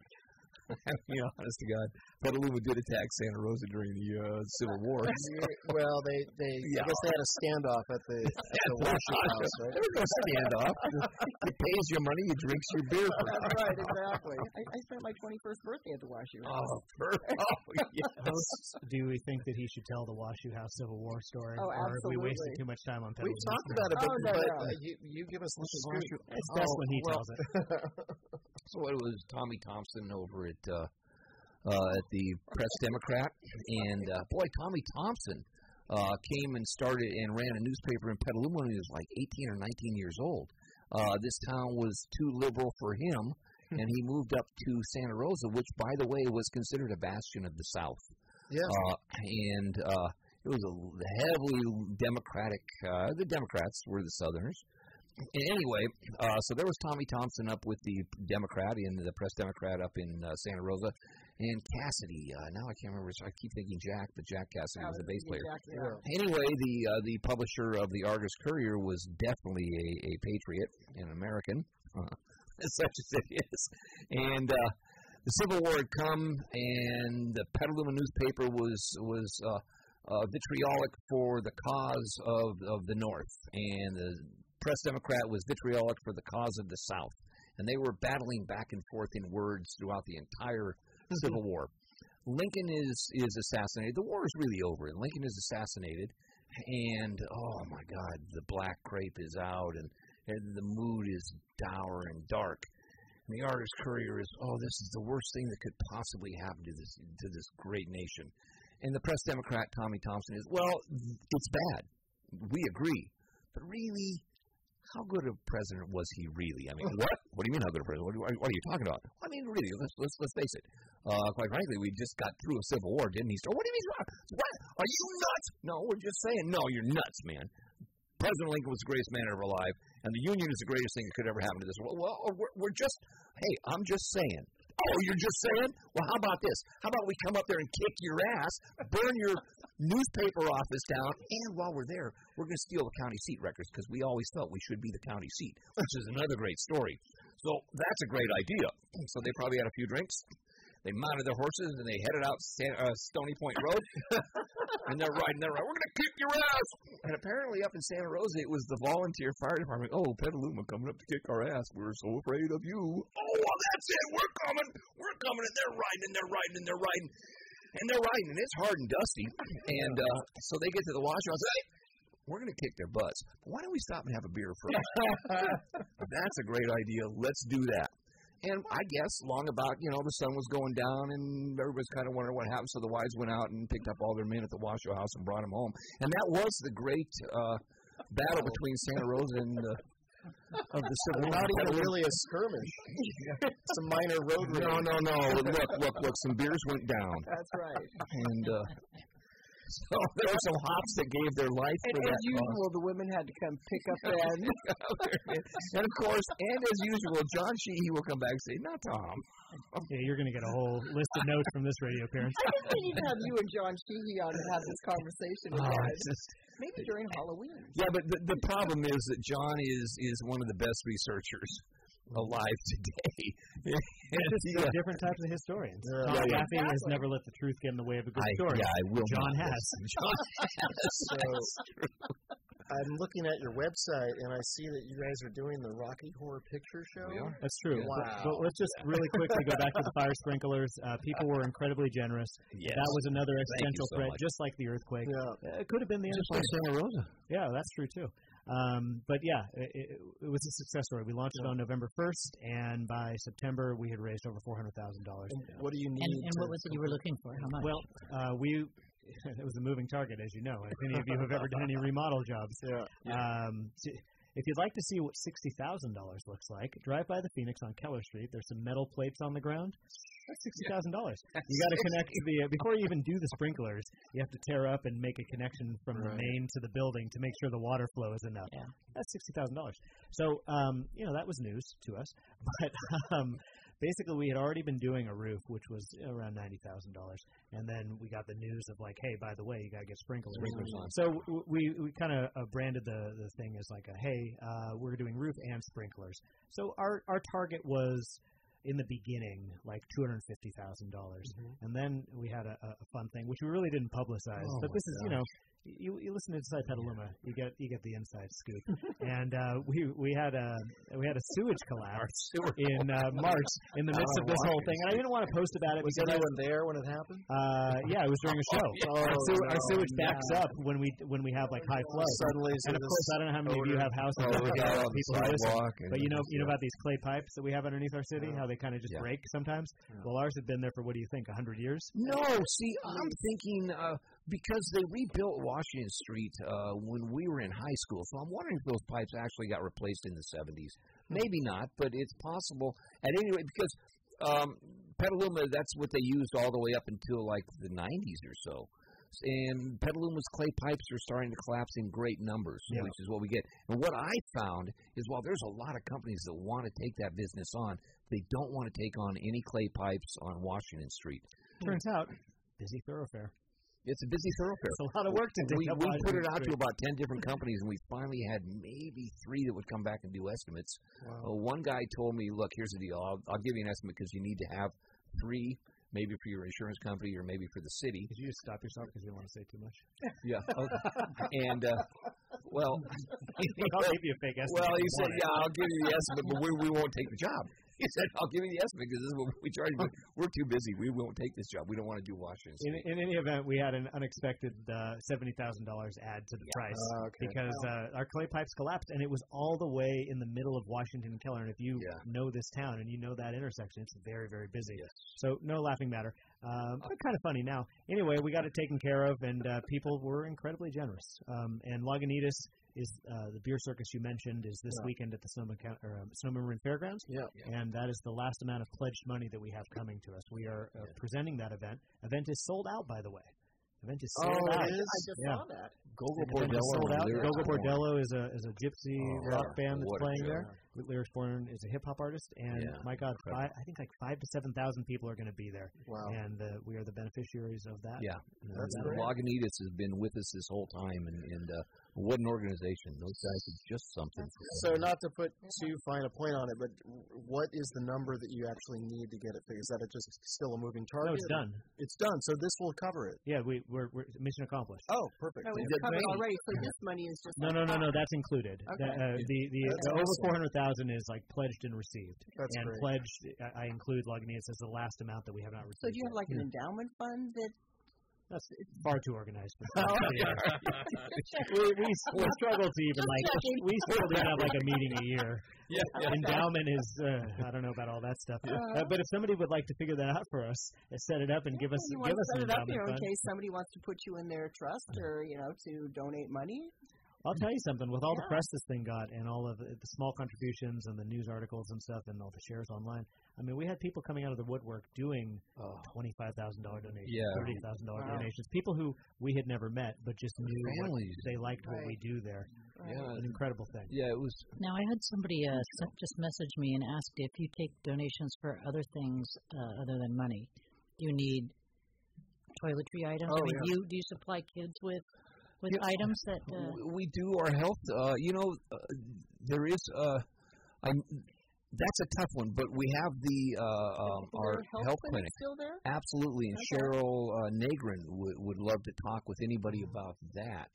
You know, honest to God, Petaluma did attack Santa Rosa during the uh, Civil War. Well, they, they Yeah. I guess they had a standoff at the, at the Washoe House, right? There was no standoff. He pays you money, he drinks your beer. That's right, exactly. I, I spent my twenty-first birthday at the Washoe House. Oh, perfect. Oh, yes. Do we think that he should tell the Washoe House Civil War story? Oh, or have we absolutely. wasted too much time on We Petaluma? talked about it, but, Oh, no, but no. uh, you, you give us the scoop. It's best Oh, when he well, tells it. So it was Tommy Thompson over at uh, uh, at the Press Democrat, and uh, boy, Tommy Thompson uh, came and started and ran a newspaper in Petaluma when he was like eighteen or nineteen years old. Uh, this town was too liberal for him, and he moved up to Santa Rosa, which, by the way, was considered a bastion of the South. Yeah. Uh, and uh, it was a heavily Democratic. Uh, the Democrats were the Southerners. Anyway, uh, so there was Tommy Thompson up with the Democrat in the Press Democrat up in uh, Santa Rosa, and Cassidy. Uh, now I can't remember. I keep thinking Jack, but Jack Cassidy was the bass player. Jack, yeah. Anyway, the uh, the publisher of the Argus Courier was definitely a, a patriot, an American, uh, such as it is. And uh, the Civil War had come, and the Petaluma newspaper was was uh, uh, vitriolic for the cause of of the North, and the Press Democrat was vitriolic for the cause of the South. And they were battling back and forth in words throughout the entire Civil War. Lincoln is is assassinated. The war is really over, and Lincoln is assassinated. And, oh, my God, the black crepe is out, and, and the mood is dour and dark. And the Argus Courier is, oh, this is the worst thing that could possibly happen to this to this great nation. And the Press Democrat, Tommy Thompson, is, well, it's bad. We agree. But really, how good a president was he really? I mean, what? What do you mean how good a president? What, what, what are you talking about? I mean, really, let's let's, let's face it. Uh, quite frankly, we just got through a civil war, didn't he? So what do you mean? What? Are you nuts? No, we're just saying, no, you're nuts, man. President Lincoln was the greatest man ever alive, and the Union is the greatest thing that could ever happen to this world. Well, we're, we're just, hey, I'm just saying. Oh, you're just saying? Well, how about this? How about we come up there and kick your ass, burn your newspaper office down, and while we're there, we're going to steal the county seat records because we always felt we should be the county seat, which is another great story. So that's a great idea. So they probably had a few drinks. They mounted their horses, and they headed out San, uh, Stony Point Road, and they're riding there. We're going to kick your ass! And apparently up in Santa Rosa, it was the volunteer fire department. Oh, Petaluma coming up to kick our ass. We're so afraid of you. Oh, well, that's it. We're coming. We're coming. And they're riding, and they're riding, and they're riding. And they're riding, and it's hard and dusty. And uh, so they get to the wash house. Hey, we're going to kick their butts. But why don't we stop and have a beer first? That's a great idea. Let's do that. And I guess long about, you know, the sun was going down and everybody's kind of wondering what happened. So the wives went out and picked up all their men at the Washoe House and brought them home. And that was the great uh, battle between Santa Rosa and the, of the Civil War. Not even really a skirmish. Some minor road rage. No, no, no. Look, look, look. Some beers went down. That's right. And uh, so there were some hops that gave their life and for as that. usual, the women had to come pick up Ben. And, of course, and as usual, John Sheehy will come back and say, "Not Tom." Yeah, you're going to get a whole list of notes from this radio appearance. I think we need to have you and John Sheehy on to have this conversation Oh, again. it's just, Maybe during Halloween. yeah, but the, the problem is that John is is one of the best researchers alive today. It's just yeah. different types of historians. Yeah, Tom yeah, Gaffney exactly. has never let the truth get in the way of a good I, story. yeah, I will. John not. has. John has. So, I'm looking at your website, and I see that you guys are doing the Rocky Horror Picture Show. We are. That's true. Wow. But, but let's just really quickly go back to the fire sprinklers. Uh, people were incredibly generous. Yes. That was another existential so threat, much. just like the earthquake. Yeah. Uh, it could have been the end Just of like Santa Rosa. Yeah, that's true too. Um, but yeah, it, it, it was a success story. We launched it on November first, and by September we had raised over four hundred thousand dollars. What do you need? And, and to, what was it you were looking for? How much? Well, uh, we it was a moving target, as you know. If any of you have ever done any remodel jobs, Yeah. um, t- if you'd like to see what sixty thousand dollars looks like, drive by the Phoenix on Keller Street. There's some metal plates on the ground. That's sixty thousand dollars. You got to connect to the uh, before you even do the sprinklers. You have to tear up and make a connection from the Right. main to the building to make sure the water flow is enough. Yeah. That's sixty thousand dollars. So um, you know that was news to us, but um, basically we had already been doing a roof, which was around ninety thousand dollars, and then we got the news of like, hey, by the way, you got to get sprinklers. Sprinklers on. So w- we we kind of uh, branded the the thing as like a hey, uh, we're doing roof and sprinklers. So our our target was, in the beginning, like two hundred fifty thousand dollars, Mm-hmm. and then we had a, a fun thing which we really didn't publicize. Oh but this my is, you know, you you listen to Inside Petaluma, you get you get the inside scoop. And uh, we we had a we had a sewage collapse in uh, March in the midst of this whole thing, and I didn't want to post about it Was because I, anyone there when it happened? uh, yeah, it was during a show. Oh, our, sewer, our no. sewage backs up when we when we have like high flow. Suddenly, so And of this course, I don't know how many of you odor- have houses Oh, that yeah, have on the people who listen. sidewalk and But you know, you know yeah. about these clay pipes that we have underneath our city, how they kind of just Yeah. break sometimes. Well, ours had been there for what do you think, a hundred years? No, see, I'm thinking uh, because they rebuilt Washington Street uh, when we were in high school, so I'm wondering if those pipes actually got replaced in the seventies. Maybe not, but it's possible. At any rate, because um, Petaluma, that's what they used all the way up until like the nineties or so. collapse, and Petaluma's clay pipes are starting to collapse in great numbers, Yeah. which is what we get. And what I found is while there's a lot of companies that want to take that business on, they don't want to take on any clay pipes on Washington Street. Turns out, busy thoroughfare. It's a busy thoroughfare. It's a lot of work to do. We, we put it out to about ten different companies, and we finally had maybe three that would come back and do estimates. Wow. Uh, one guy told me, look, here's the deal. I'll, I'll give you an estimate because you need to have three, maybe for your insurance company or maybe for the city. Did you just stop yourself because you don't want to say too much? Yeah. Okay. and, uh, well, I'll give you a fake estimate. well, he if you said, want it. yeah, I'll give you the estimate, but we, we won't take the job. He said, I'll give you the estimate because this is what we charge, but we're too busy. We won't take this job. We don't want to do Washington In, State. in any event, we had an unexpected uh, seventy thousand dollars add to the price Uh, okay. because uh, our clay pipes collapsed, and it was all the way in the middle of Washington and Keller. And if you Yeah. know this town and you know that intersection, it's very, very busy. Yes. So no laughing matter, um, but kind of funny now. Anyway, we got it taken care of, and uh, people were incredibly generous. Um, and Lagunitas is uh, the beer circus you mentioned is this Yeah. weekend at the Sonoma, Coun- or, um, Sonoma Marin Fairgrounds. Yeah. And that is the last amount of pledged money that we have coming to us. We are uh, presenting that event. Event is sold out, by the way. Event is sold Oh, out. it is? I just Yeah. saw that. Gogo Event is sold Bordello. out. Lyrics Gogo Born. Bordello is a is a gypsy Oh, rock yeah. band that's What a playing show. there. Lyrics Born is a hip hop artist, and Yeah. my God, five, I think like five to seven thousand people are going to be there, Wow. and uh, we are the beneficiaries of that. Yeah. And, That's uh, great. Lagunitas has been with us this whole time, and, and uh, what an organization. Those guys are just something. So not to put too fine a point on it, but what is the number that you actually need to get it fixed? Is that just still a moving target? No, it's done. It's done. So this will cover it. Yeah, we we're, we're mission accomplished. Oh, perfect. No, Yeah. it's covered great. already. So this money is just No, on no, no, top. no. That's included. Okay. The, uh, the the, That's the over awesome. four hundred thousand is like pledged and received, That's and great. pledged. I, I include Lagunitas as the last amount that we have not received. So do you have yet. like an endowment fund that? That's far too organized. Oh, Yeah. we, we we struggle to even like we still do have like a meeting a year. Yeah. Endowment is uh, I don't know about all that stuff. Uh, but if somebody would like to figure that out for us, uh, set it up and give us you give want us to an set it up endowment here in fund. case somebody wants to put you in their trust or you know to donate money. I'll tell you something. With all the Yeah. press this thing got, and all of the, the small contributions and the news articles and stuff, and all the shares online, I mean, we had people coming out of the woodwork doing Oh. twenty-five thousand dollar donations, Yeah. thirty thousand dollar Wow. donations. People who we had never met, but just knew what, Families. they liked what we Right. do there. Yeah. An incredible thing. Yeah, it was. Now, I had somebody uh, s- just message me and asked if you take donations for other things uh, other than money. Do you need toiletry items? Oh, I mean, yeah. do you do you supply kids with with items that? Uh, We- we do our health. Uh, you know, uh, there is. Uh, I. That's a tough one, but we have the uh, um, Is our there a health, health clinic clinic. still there? Absolutely, and Okay. Cheryl uh, Nagrin would would love to talk with anybody about that.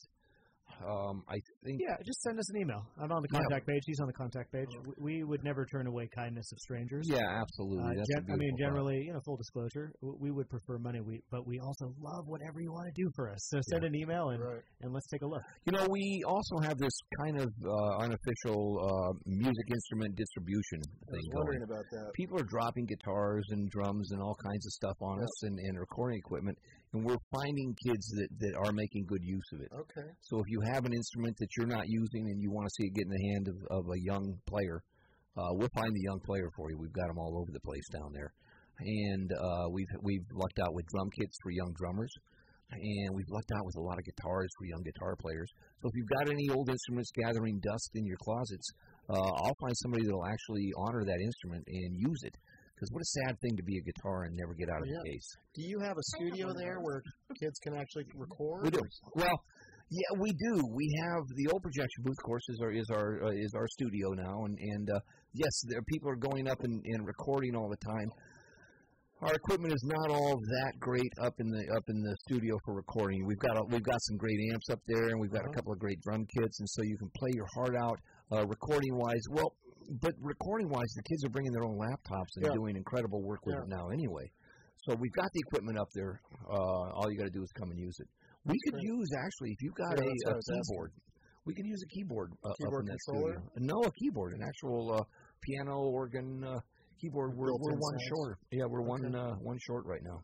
Um, I think. Yeah, just send us an email. I'm on the Yeah. contact page. He's on the contact page. We, we would never turn away kindness of strangers. Yeah, absolutely. Uh, That's gen- a I mean, beautiful thought. generally, you know, full disclosure, w- we would prefer money, we, but we also love whatever you want to do for us. So send an email and, Right. and let's take a look. You know, we also have this kind of uh, unofficial uh, music instrument distribution I thing was going. wondering about that. People are dropping guitars and drums and all kinds of stuff on Yep. us and, and recording equipment, and we're finding kids that, that are making good use of it. Okay. So if you have an instrument that you're not using and you want to see it get in the hand of, of a young player, uh, we'll find the young player for you. We've got them all over the place down there. And uh, we've we've lucked out with drum kits for young drummers, and we've lucked out with a lot of guitars for young guitar players. So if you've got any old instruments gathering dust in your closets, uh, I'll find somebody that will actually honor that instrument and use it. Because what a sad thing to be a guitar and never get out of Yeah. the case. Do you have a studio there where kids can actually record? We do. Well, yeah, we do. We have the old projection booth, of course, is our is our uh, is our studio now, and and uh, yes, there people are going up and, and recording all the time. Our equipment is not all that great up in the up in the studio for recording. We've got a, we've got some great amps up there, and we've got a couple of great drum kits, and so you can play your heart out. Uh, recording wise, well, but recording wise, the kids are bringing their own laptops and Yeah. doing incredible work with Yeah. it now. Anyway, so we've got the equipment up there. Uh, all you got to do is come and use it. We could Great. use actually if you've got Yeah, a, that's what I a was asking. keyboard. We could use a keyboard, uh, Keyboard up in that controller? studio. No, a keyboard, an actual uh, piano, organ, uh, keyboard. We're, we're Built-in one sounds. short. Yeah, we're one Okay. uh, one short right now.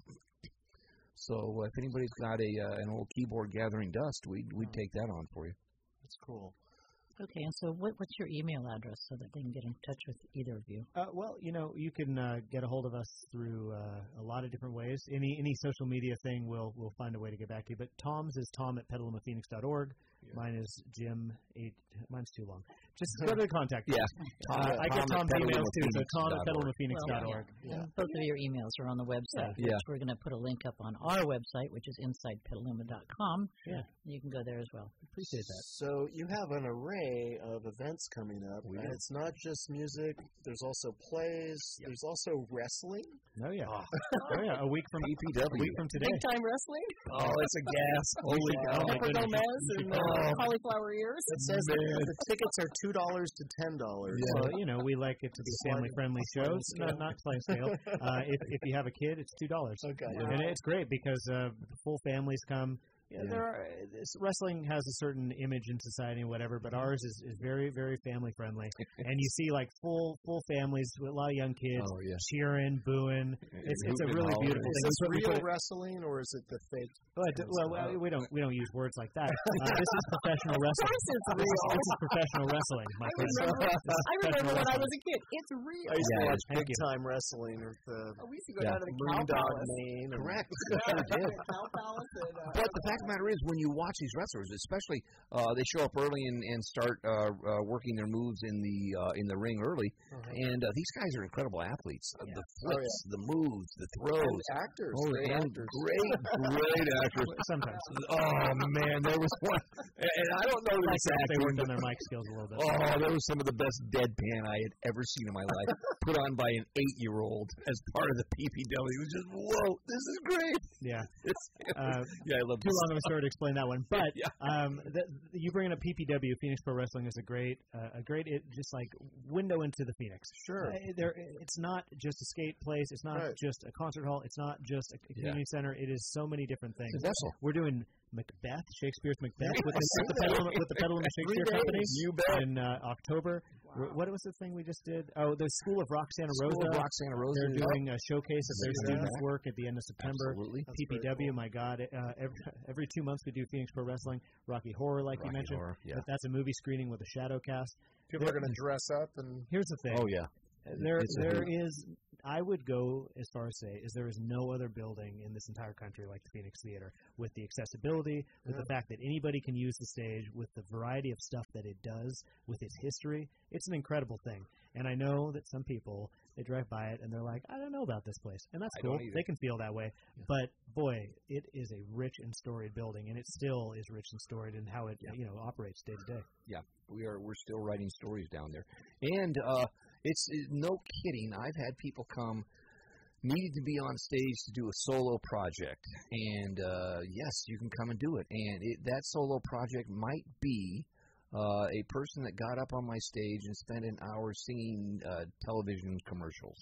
So uh, if anybody's got a uh, an old keyboard gathering dust, we'd we'd take that on for you. That's cool. Okay, and so what, what's your email address so that they can get in touch with either of you? Uh, well, you know, you can uh, get a hold of us through uh, a lot of different ways. Any any social media thing, we'll we'll find a way to get back to you. But Tom's is Tom at petaluma phoenix dot org. Yeah. Mine is Jim eight. Mine's too long. Just go to the contact. Yeah, Tom, uh, I get Tom's emails too. So Tom at petaluma phoenix dot org. Well, yeah. Yeah. Both of your emails are on the website. Yeah. Which we're going to put a link up on our website, which is inside petaluma dot com. Yeah, you can go there as well. Appreciate that. So you have an array of events coming up, oh, yeah. and it's not just music. There's also plays. Yep. There's also wrestling. Oh yeah, oh, oh yeah. A week from E P W. A week from today. Big time wrestling. Oh, it's a gas. Holy cow! Pepper Gomez and uh, oh. cauliflower ears. It says that the tickets are two dollars to ten dollars. Yeah. Well, you know, we like it to be family-friendly shows, not not sliding scale. Uh, if if you have a kid, it's two dollars. Okay. Wow. And it's great because uh, full families come. Yeah, yeah. There are, this, wrestling has a certain image in society and whatever, but ours is, is very, very family friendly. And you see like full full families with a lot of young kids oh, yeah. cheering, booing. It's it's a really beautiful thing. Is this real wrestling or is it the fake? Well, well we don't we don't use words like that. Uh, this is professional wrestling. This is real. This is professional wrestling, my friend. I remember, I remember when I was a kid. It's real. I used yeah, to watch big time wrestling with the oh, we used to go yeah. down to the Moon Cow Dog Palace. Maine. Correct. Sure did. Cow Palace and, uh, but the fact of the matter is, when you watch these wrestlers, especially uh, they show up early and, and start uh, uh, working their moves in the uh, in the ring early, uh-huh. and uh, these guys are incredible athletes. Uh, yeah. The flips, oh, yeah. the moves, the throws, and actors, oh, great and actors, great, great actors. Sometimes. Oh man, there was one, and I don't know this like acting. They worked on their mic skills a little bit. Oh, there was some of the best deadpan I had ever seen in my life, put on by an eight-year-old as part of the P P W. It was just whoa, this is great. Yeah, it's, uh, yeah, I love too long of a story to explain that one, but. Yeah. Um, the, the, you bringing up P P W, Phoenix Pro Wrestling, is a great, uh, a great, it, just like window into the Phoenix. Sure. Uh, there, it's not just a skate place. It's not right. just a concert hall. It's not just a community yeah. center. It is so many different things. It's a vessel. We're doing Macbeth, Shakespeare's Macbeth, with the, with the Petaluma, with the Petaluma Shakespeare Company you bet. in uh, October. Wow. What was the thing we just did? Oh, the School of Rock Santa Rosa. School of Rock Santa Rosa. They're doing a showcase of their students' work at the end of September. Absolutely. P P W, cool. My God. Uh, every, every two months we do Phoenix Pro Wrestling. Rocky Horror, like Rocky you mentioned. Horror, yeah. That's a movie screening with a shadow cast. People there, are going to dress up. and Here's the thing. Oh, yeah. There, there is, I would go as far as say, is there is no other building in this entire country like the Phoenix Theater, with the accessibility, with yeah. the fact that anybody can use the stage, with the variety of stuff that it does, with its history. It's an incredible thing. And I know that some people, they drive by it and they're like, I don't know about this place. And that's I cool. They can feel that way. Yeah. But, boy, it is a rich and storied building, and it still is rich and storied in how it yeah. you know operates day to day. Yeah, we are, we're still writing stories down there. And, uh, It's, it's no kidding. I've had people come needing to be on stage to do a solo project, and uh, yes, you can come and do it. And it, that solo project might be uh, a person that got up on my stage and spent an hour singing uh, television commercials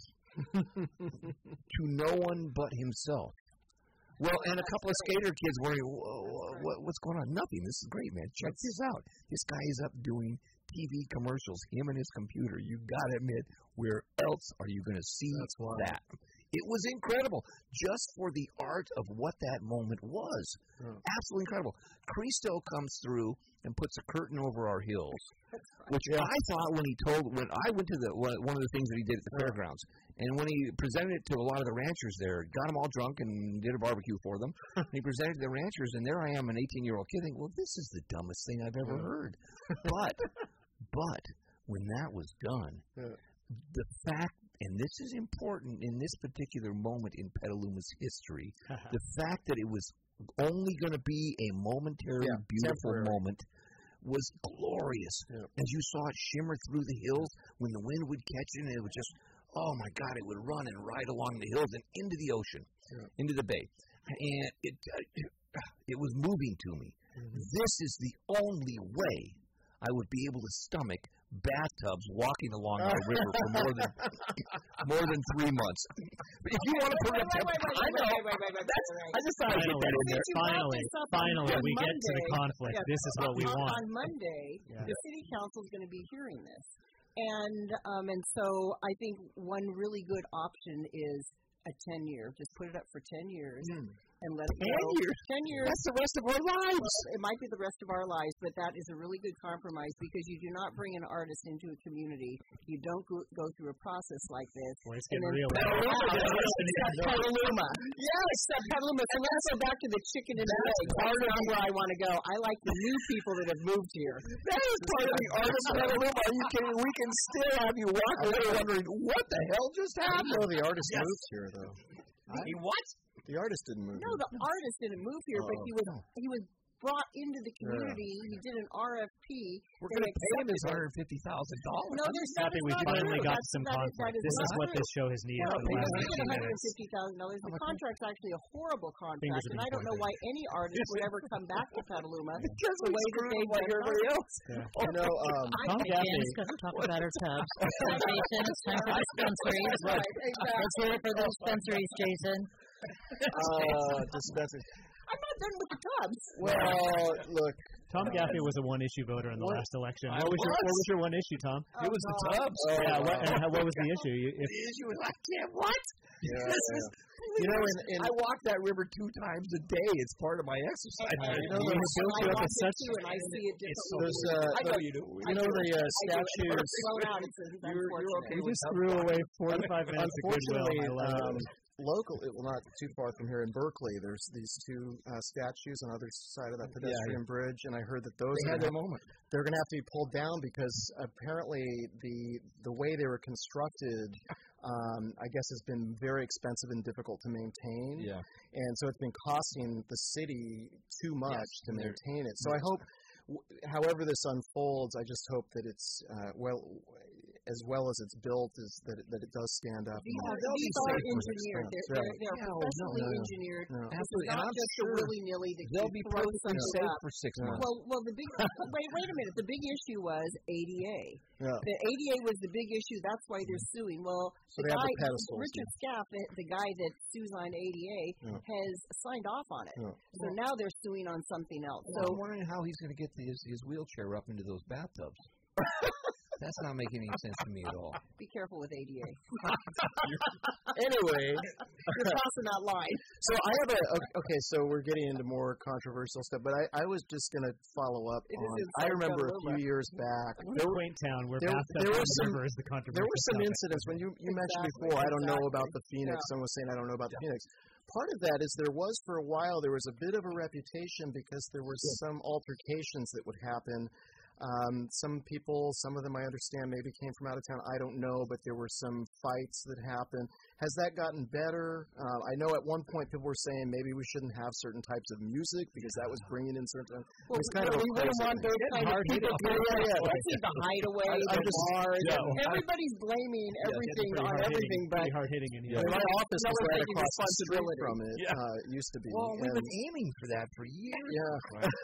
to no one but himself. Well, and a couple of skater kids wondering, what, what's going on? Nothing. This is great, man. Check this out. This guy is up doing T V commercials, him and his computer. You got to admit, where else are you going to see that? It was incredible, just for the art of what that moment was. Oh. Absolutely incredible. Cristo comes through and puts a curtain over our hills, which yeah. I thought when he told, when I went to the one of the things that he did at the yeah. fairgrounds, and when he presented it to a lot of the ranchers there, got them all drunk and did a barbecue for them, he presented to the ranchers, and there I am, an eighteen-year-old kid, thinking, well, this is the dumbest thing I've ever yeah. heard. But, but, when that was done, yeah. the fact, and this is important in this particular moment in Petaluma's history, the fact that it was only going to be a momentary, yeah, beautiful temporary. moment was glorious. Yeah. As you saw it shimmer through the hills, when the wind would catch it, and it would just, oh my God, it would run and ride along the hills and into the ocean, yeah. into the bay. And it, uh, it was moving to me. Mm-hmm. This is the only way I would be able to stomach bathtubs walking along the river for more than more than three months. But if you want to put it up, I know. That's, I just thought I'd get that in there. Finally, finally, we get to the conflict. Yeah. This is what we on, want. On Monday, yeah. the city council is going to be hearing this, and um, and so I think one really good option is a ten year. Just put it up for ten years. Mm. and let it Ten go. years. Ten years. That's the rest of our lives. Well, it might be the rest of our lives, but that is a really good compromise because you do not bring an artist into a community. You don't go, go through a process like this. Boy, it's and getting then real. Petaluma. Petaluma. Yes, Petaluma. So let's go back to the chicken and the egg. That's not where I want to go. I like the new people that have moved here. That is part of the artist Petaluma. Are you kidding? We can still have you walk away wondering what the hell just I happened. know the artist moved here, though. He what? The artist didn't move No, here. the artist didn't move here, but he was he was brought into the community. He did an R F P. We're going to pay him his one hundred fifty thousand dollars. No, there's Happy we not finally true. got That's- some that is- conflict. that is This not is what true. this show has needed No, for the he last doesn't get fifteen one hundred minutes. fifty thousand dollars. The contract's actually a horrible Fingers contract, have and I been don't know why pointed. any artist would ever come back to Petaluma Because the we way that screwed they've like done everybody it. else. You know, um, Tom Okay, Gaffney. Janice, let's talk about our tubs. So, Jason, it's time for dispensaries. Right, exactly. Let's hear it for the dispensaries, Jason. uh, dispensary. I'm not done with the tubs. Well, look, Tom Gaffney was a one-issue voter in the What? last election. I What was, your, was. what was your one issue, Tom? It was the tubs. Oh, yeah, what, wow. and how, what was the issue? You, if, The issue was I can't what? Yeah, This yeah. is You know, in, in, I walk that river two times a day. It's part of my exercise. And, you know, and there's- I you up watch with it such- too, and I see it differently. there's, uh, I the- know you do. you know the uh, I do it. statues. It's thrown out. It's, it's You're- you're unfortunate. okay you with just threw away forty-five minutes of goodwill. Unfortunately, I love um, it. local, it, well, not too far from here in Berkeley, there's these two uh, statues on the other side of that pedestrian bridge, and I heard that those They are had gonna their moment. they're going to have to be pulled down because apparently the the way they were constructed, um, I guess, has been very expensive and difficult to maintain. Yeah. And so it's been costing the city too much Yes, to and they're- maintain it. So I hope, w- however this unfolds, I just hope that it's uh, well, as well as it's built, is that it, that it does stand up. These and- are, they'll be these are safe for engineered. next They're, time. they're, they're Yeah, oh, no, professionally no, no. engineered. No. This is Absolutely, and not I'm just sure a willy-nilly that They'll you be throw perfectly something safe up. for six Yeah. months. Well, well, the big wait, wait a minute. The big issue was A D A. Yeah. The A D A was the big issue. That's why they're suing. Well, So the they have guy, the pedestals, Richard Scaff, the, the guy that sues on A D A, Yeah. has signed off on it. Yeah. So now they're suing on something else. So So I'm wondering how he's going to get his, his wheelchair up into those bathtubs. That's not making any sense to me at all. be careful with A D A. Anyway, You're crossing that line. so I have a okay. So we're getting into more controversial stuff, but I, I was just going to follow up It is on. inside I remember a Petaluma. few years back. What There a were, quaint town where there- bathtubs there on were the some- river is the controversial there were some topic. incidents when you you mentioned Exactly, before. I don't know exactly. about the Phoenix. Yeah. Someone was saying I don't know about the Phoenix. Part of that is there was for a while there was a bit of a reputation because there were some altercations that would happen. Um, some people, some of them I understand maybe came from out of town. I don't know, but there were some fights that happened. Has that gotten better? Uh, I know at one point people were saying maybe we shouldn't have certain types of music because that was bringing in certain. Well, it was kind of we a wouldn't crazy want thing. those kind of hard people. hit. Yeah, yeah, yeah. Let's see the hideaway, I- I'm the just- bars. yeah. Everybody's blaming everything Pretty on hard everything, hitting, but pretty hard hitting in I here. mean, my office No was one's right taking across the street responsibility. from it. Yeah. Uh, it used to be. Well, we've and- been aiming for that for years. Yeah,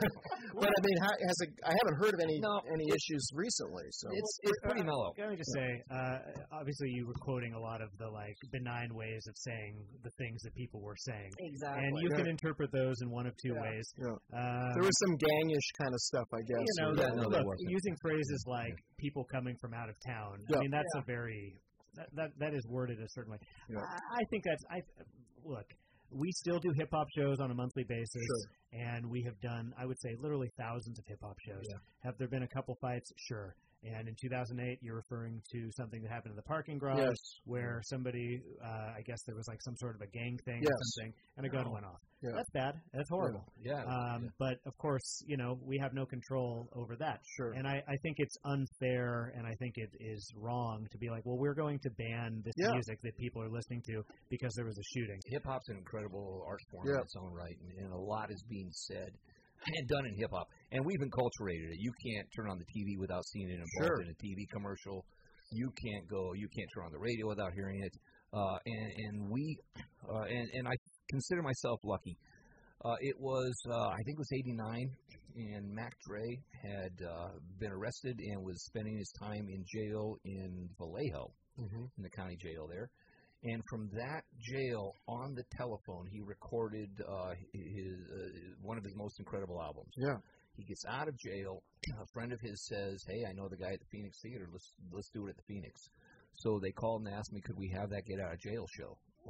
but I mean, ha has a, I haven't heard of any No, any issues recently. So It's it's pretty mellow. Let me just say, uh, obviously you were quoting a lot of the like benign ways of saying the things that people were saying, exactly. and you Yeah. can interpret those in one of two Yeah. ways. yeah. Um, There was some gangish kind of stuff, I guess. you know, or- Yeah, no, there look, wasn't. using phrases like people coming from out of town. Yeah. I mean, that's a very that, that that is worded a certain way. Yeah. I, I think that's I look. We still do hip hop shows on a monthly basis, Sure. and we have done, I would say, literally thousands of hip hop shows. Yeah. Have there been a couple fights? Sure. And in two thousand eight, you're referring to something that happened in the parking garage Yes. where somebody, uh, I guess there was like some sort of a gang thing Yes. or something, and a gun went off. Yeah. That's bad. That's horrible. Yeah. Um, yeah. But of course, you know, we have no control over that. Sure. And I, I think it's unfair, and I think it is wrong to be like, well, we're going to ban this Yeah. music that people are listening to because there was a shooting. Hip hop's an incredible art form Yeah. in its own right, and, and a lot is being said and done in hip hop. And we've enculturated it. You can't turn on the T V without seeing it involved Sure. in a T V commercial. You can't go. You can't turn on the radio without hearing it. Uh, and and we uh, and and I consider myself lucky. Uh, it was uh, I think it was eighty-nine, and Mac Dre had uh, been arrested and was spending his time in jail in Vallejo, Mm-hmm. in the county jail there. And from that jail on the telephone, he recorded uh, his uh, one of his most incredible albums. Yeah. He gets out of jail. A friend of his says, "Hey, I know the guy at the Phoenix Theater. Let's let's do it at the Phoenix." So they called and asked me, could we have that get out of jail show? Oh,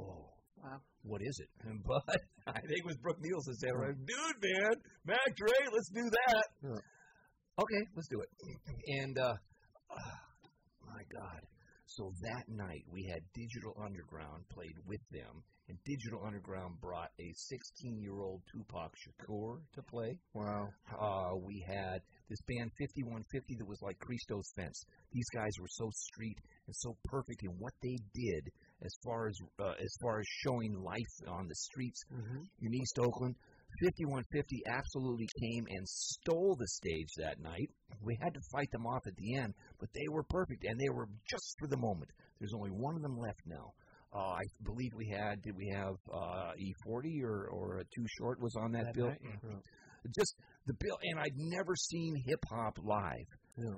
Wow. What is it? But I think it was Brooke Nielsen said, right, dude, man, Mac Dre, let's do that. Yeah. Okay, let's do it. And, uh, uh, my God. So that night, we had Digital Underground played with them, and Digital Underground brought a sixteen-year-old Tupac Shakur to play. Wow. Uh, we had this band fifty-one fifty that was like Christo's Fence. These guys were so street and so perfect in what they did as far as uh, as far as showing life on the streets mm-hmm. in East Oakland. fifty-one fifty absolutely came and stole the stage that night. We had to fight them off at the end, but they were perfect, and they were just for the moment. There's only one of them left now. Uh, I believe we had, did we have uh, E forty or, or Too Short was on that, that bill? Night, yeah. Just the bill, and I'd never seen hip-hop live. Yeah.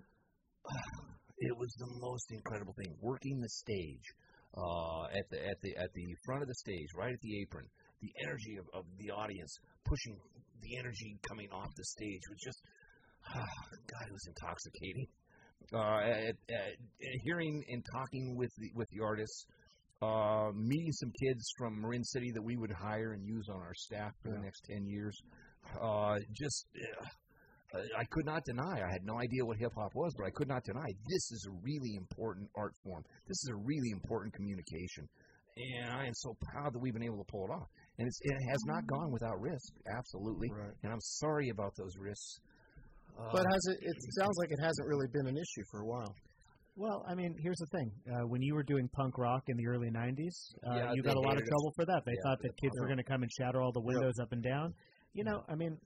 It was the most incredible thing, working the stage uh, at the at the at the front of the stage, right at the apron. The energy of, of the audience pushing the energy coming off the stage was just, oh, God, it was intoxicating. Uh, at, at, at hearing and talking with the, with the artists, uh, meeting some kids from Marin City that we would hire and use on our staff for yeah. the next ten years. Uh, just, uh, I could not deny. I had no idea what hip-hop was, but I could not deny this is a really important art form. This is a really important communication. And I am so proud that we've been able to pull it off. And it's, it has not gone without risk, absolutely. Right. And I'm sorry about those risks. Uh, but has it, it sounds like it hasn't really been an issue for a while. Well, I mean, here's the thing. Uh, when you were doing punk rock in the early nineties, uh, yeah, you got a lot of trouble for that. They yeah, thought that kids were going to come and shatter all the windows yep. up and down. You know, I mean,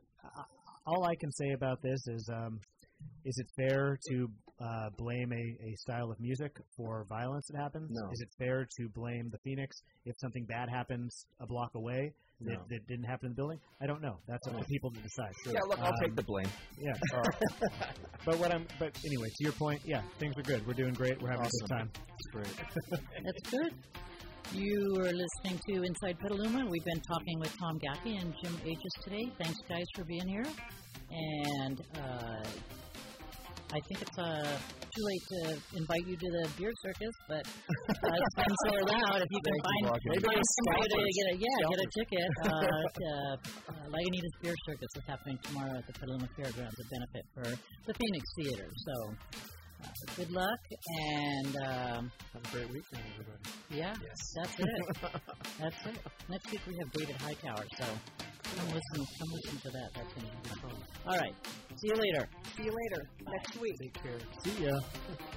all I can say about this is, um, is it fair to uh, blame a, a style of music for violence that happens? No. Is it fair to blame the Phoenix if something bad happens a block away no. that, that didn't happen in the building? I don't know. That's up to people to decide. Sure. Yeah, look, I'll um, take the blame. Yeah. Uh, but what I'm. But anyway, to your point, yeah, things are good. We're doing great. We're having awesome. a good time. It's great. That's good. You are listening to Inside Petaluma. We've been talking with Tom Gaffey and Jim Aegis today. Thanks, guys, for being here. And uh, I think it's uh, too late to invite you to the beer circus, but uh, it's been sold out. If you can find, find somebody to get a yeah, get a ticket. Uh, to, uh, Lagunitas Beer Circus is happening tomorrow at the Petaluma Fairgrounds, a benefit for the Phoenix Theater. So. Uh, good luck, and um, have a great weekend, everybody. Yeah, yes. that's it. That's it. Next week we have David Hightower, so come listen, come listen to that. That's going to be fun. All right, see you later. See you later. Bye. Next week. Take care. See ya.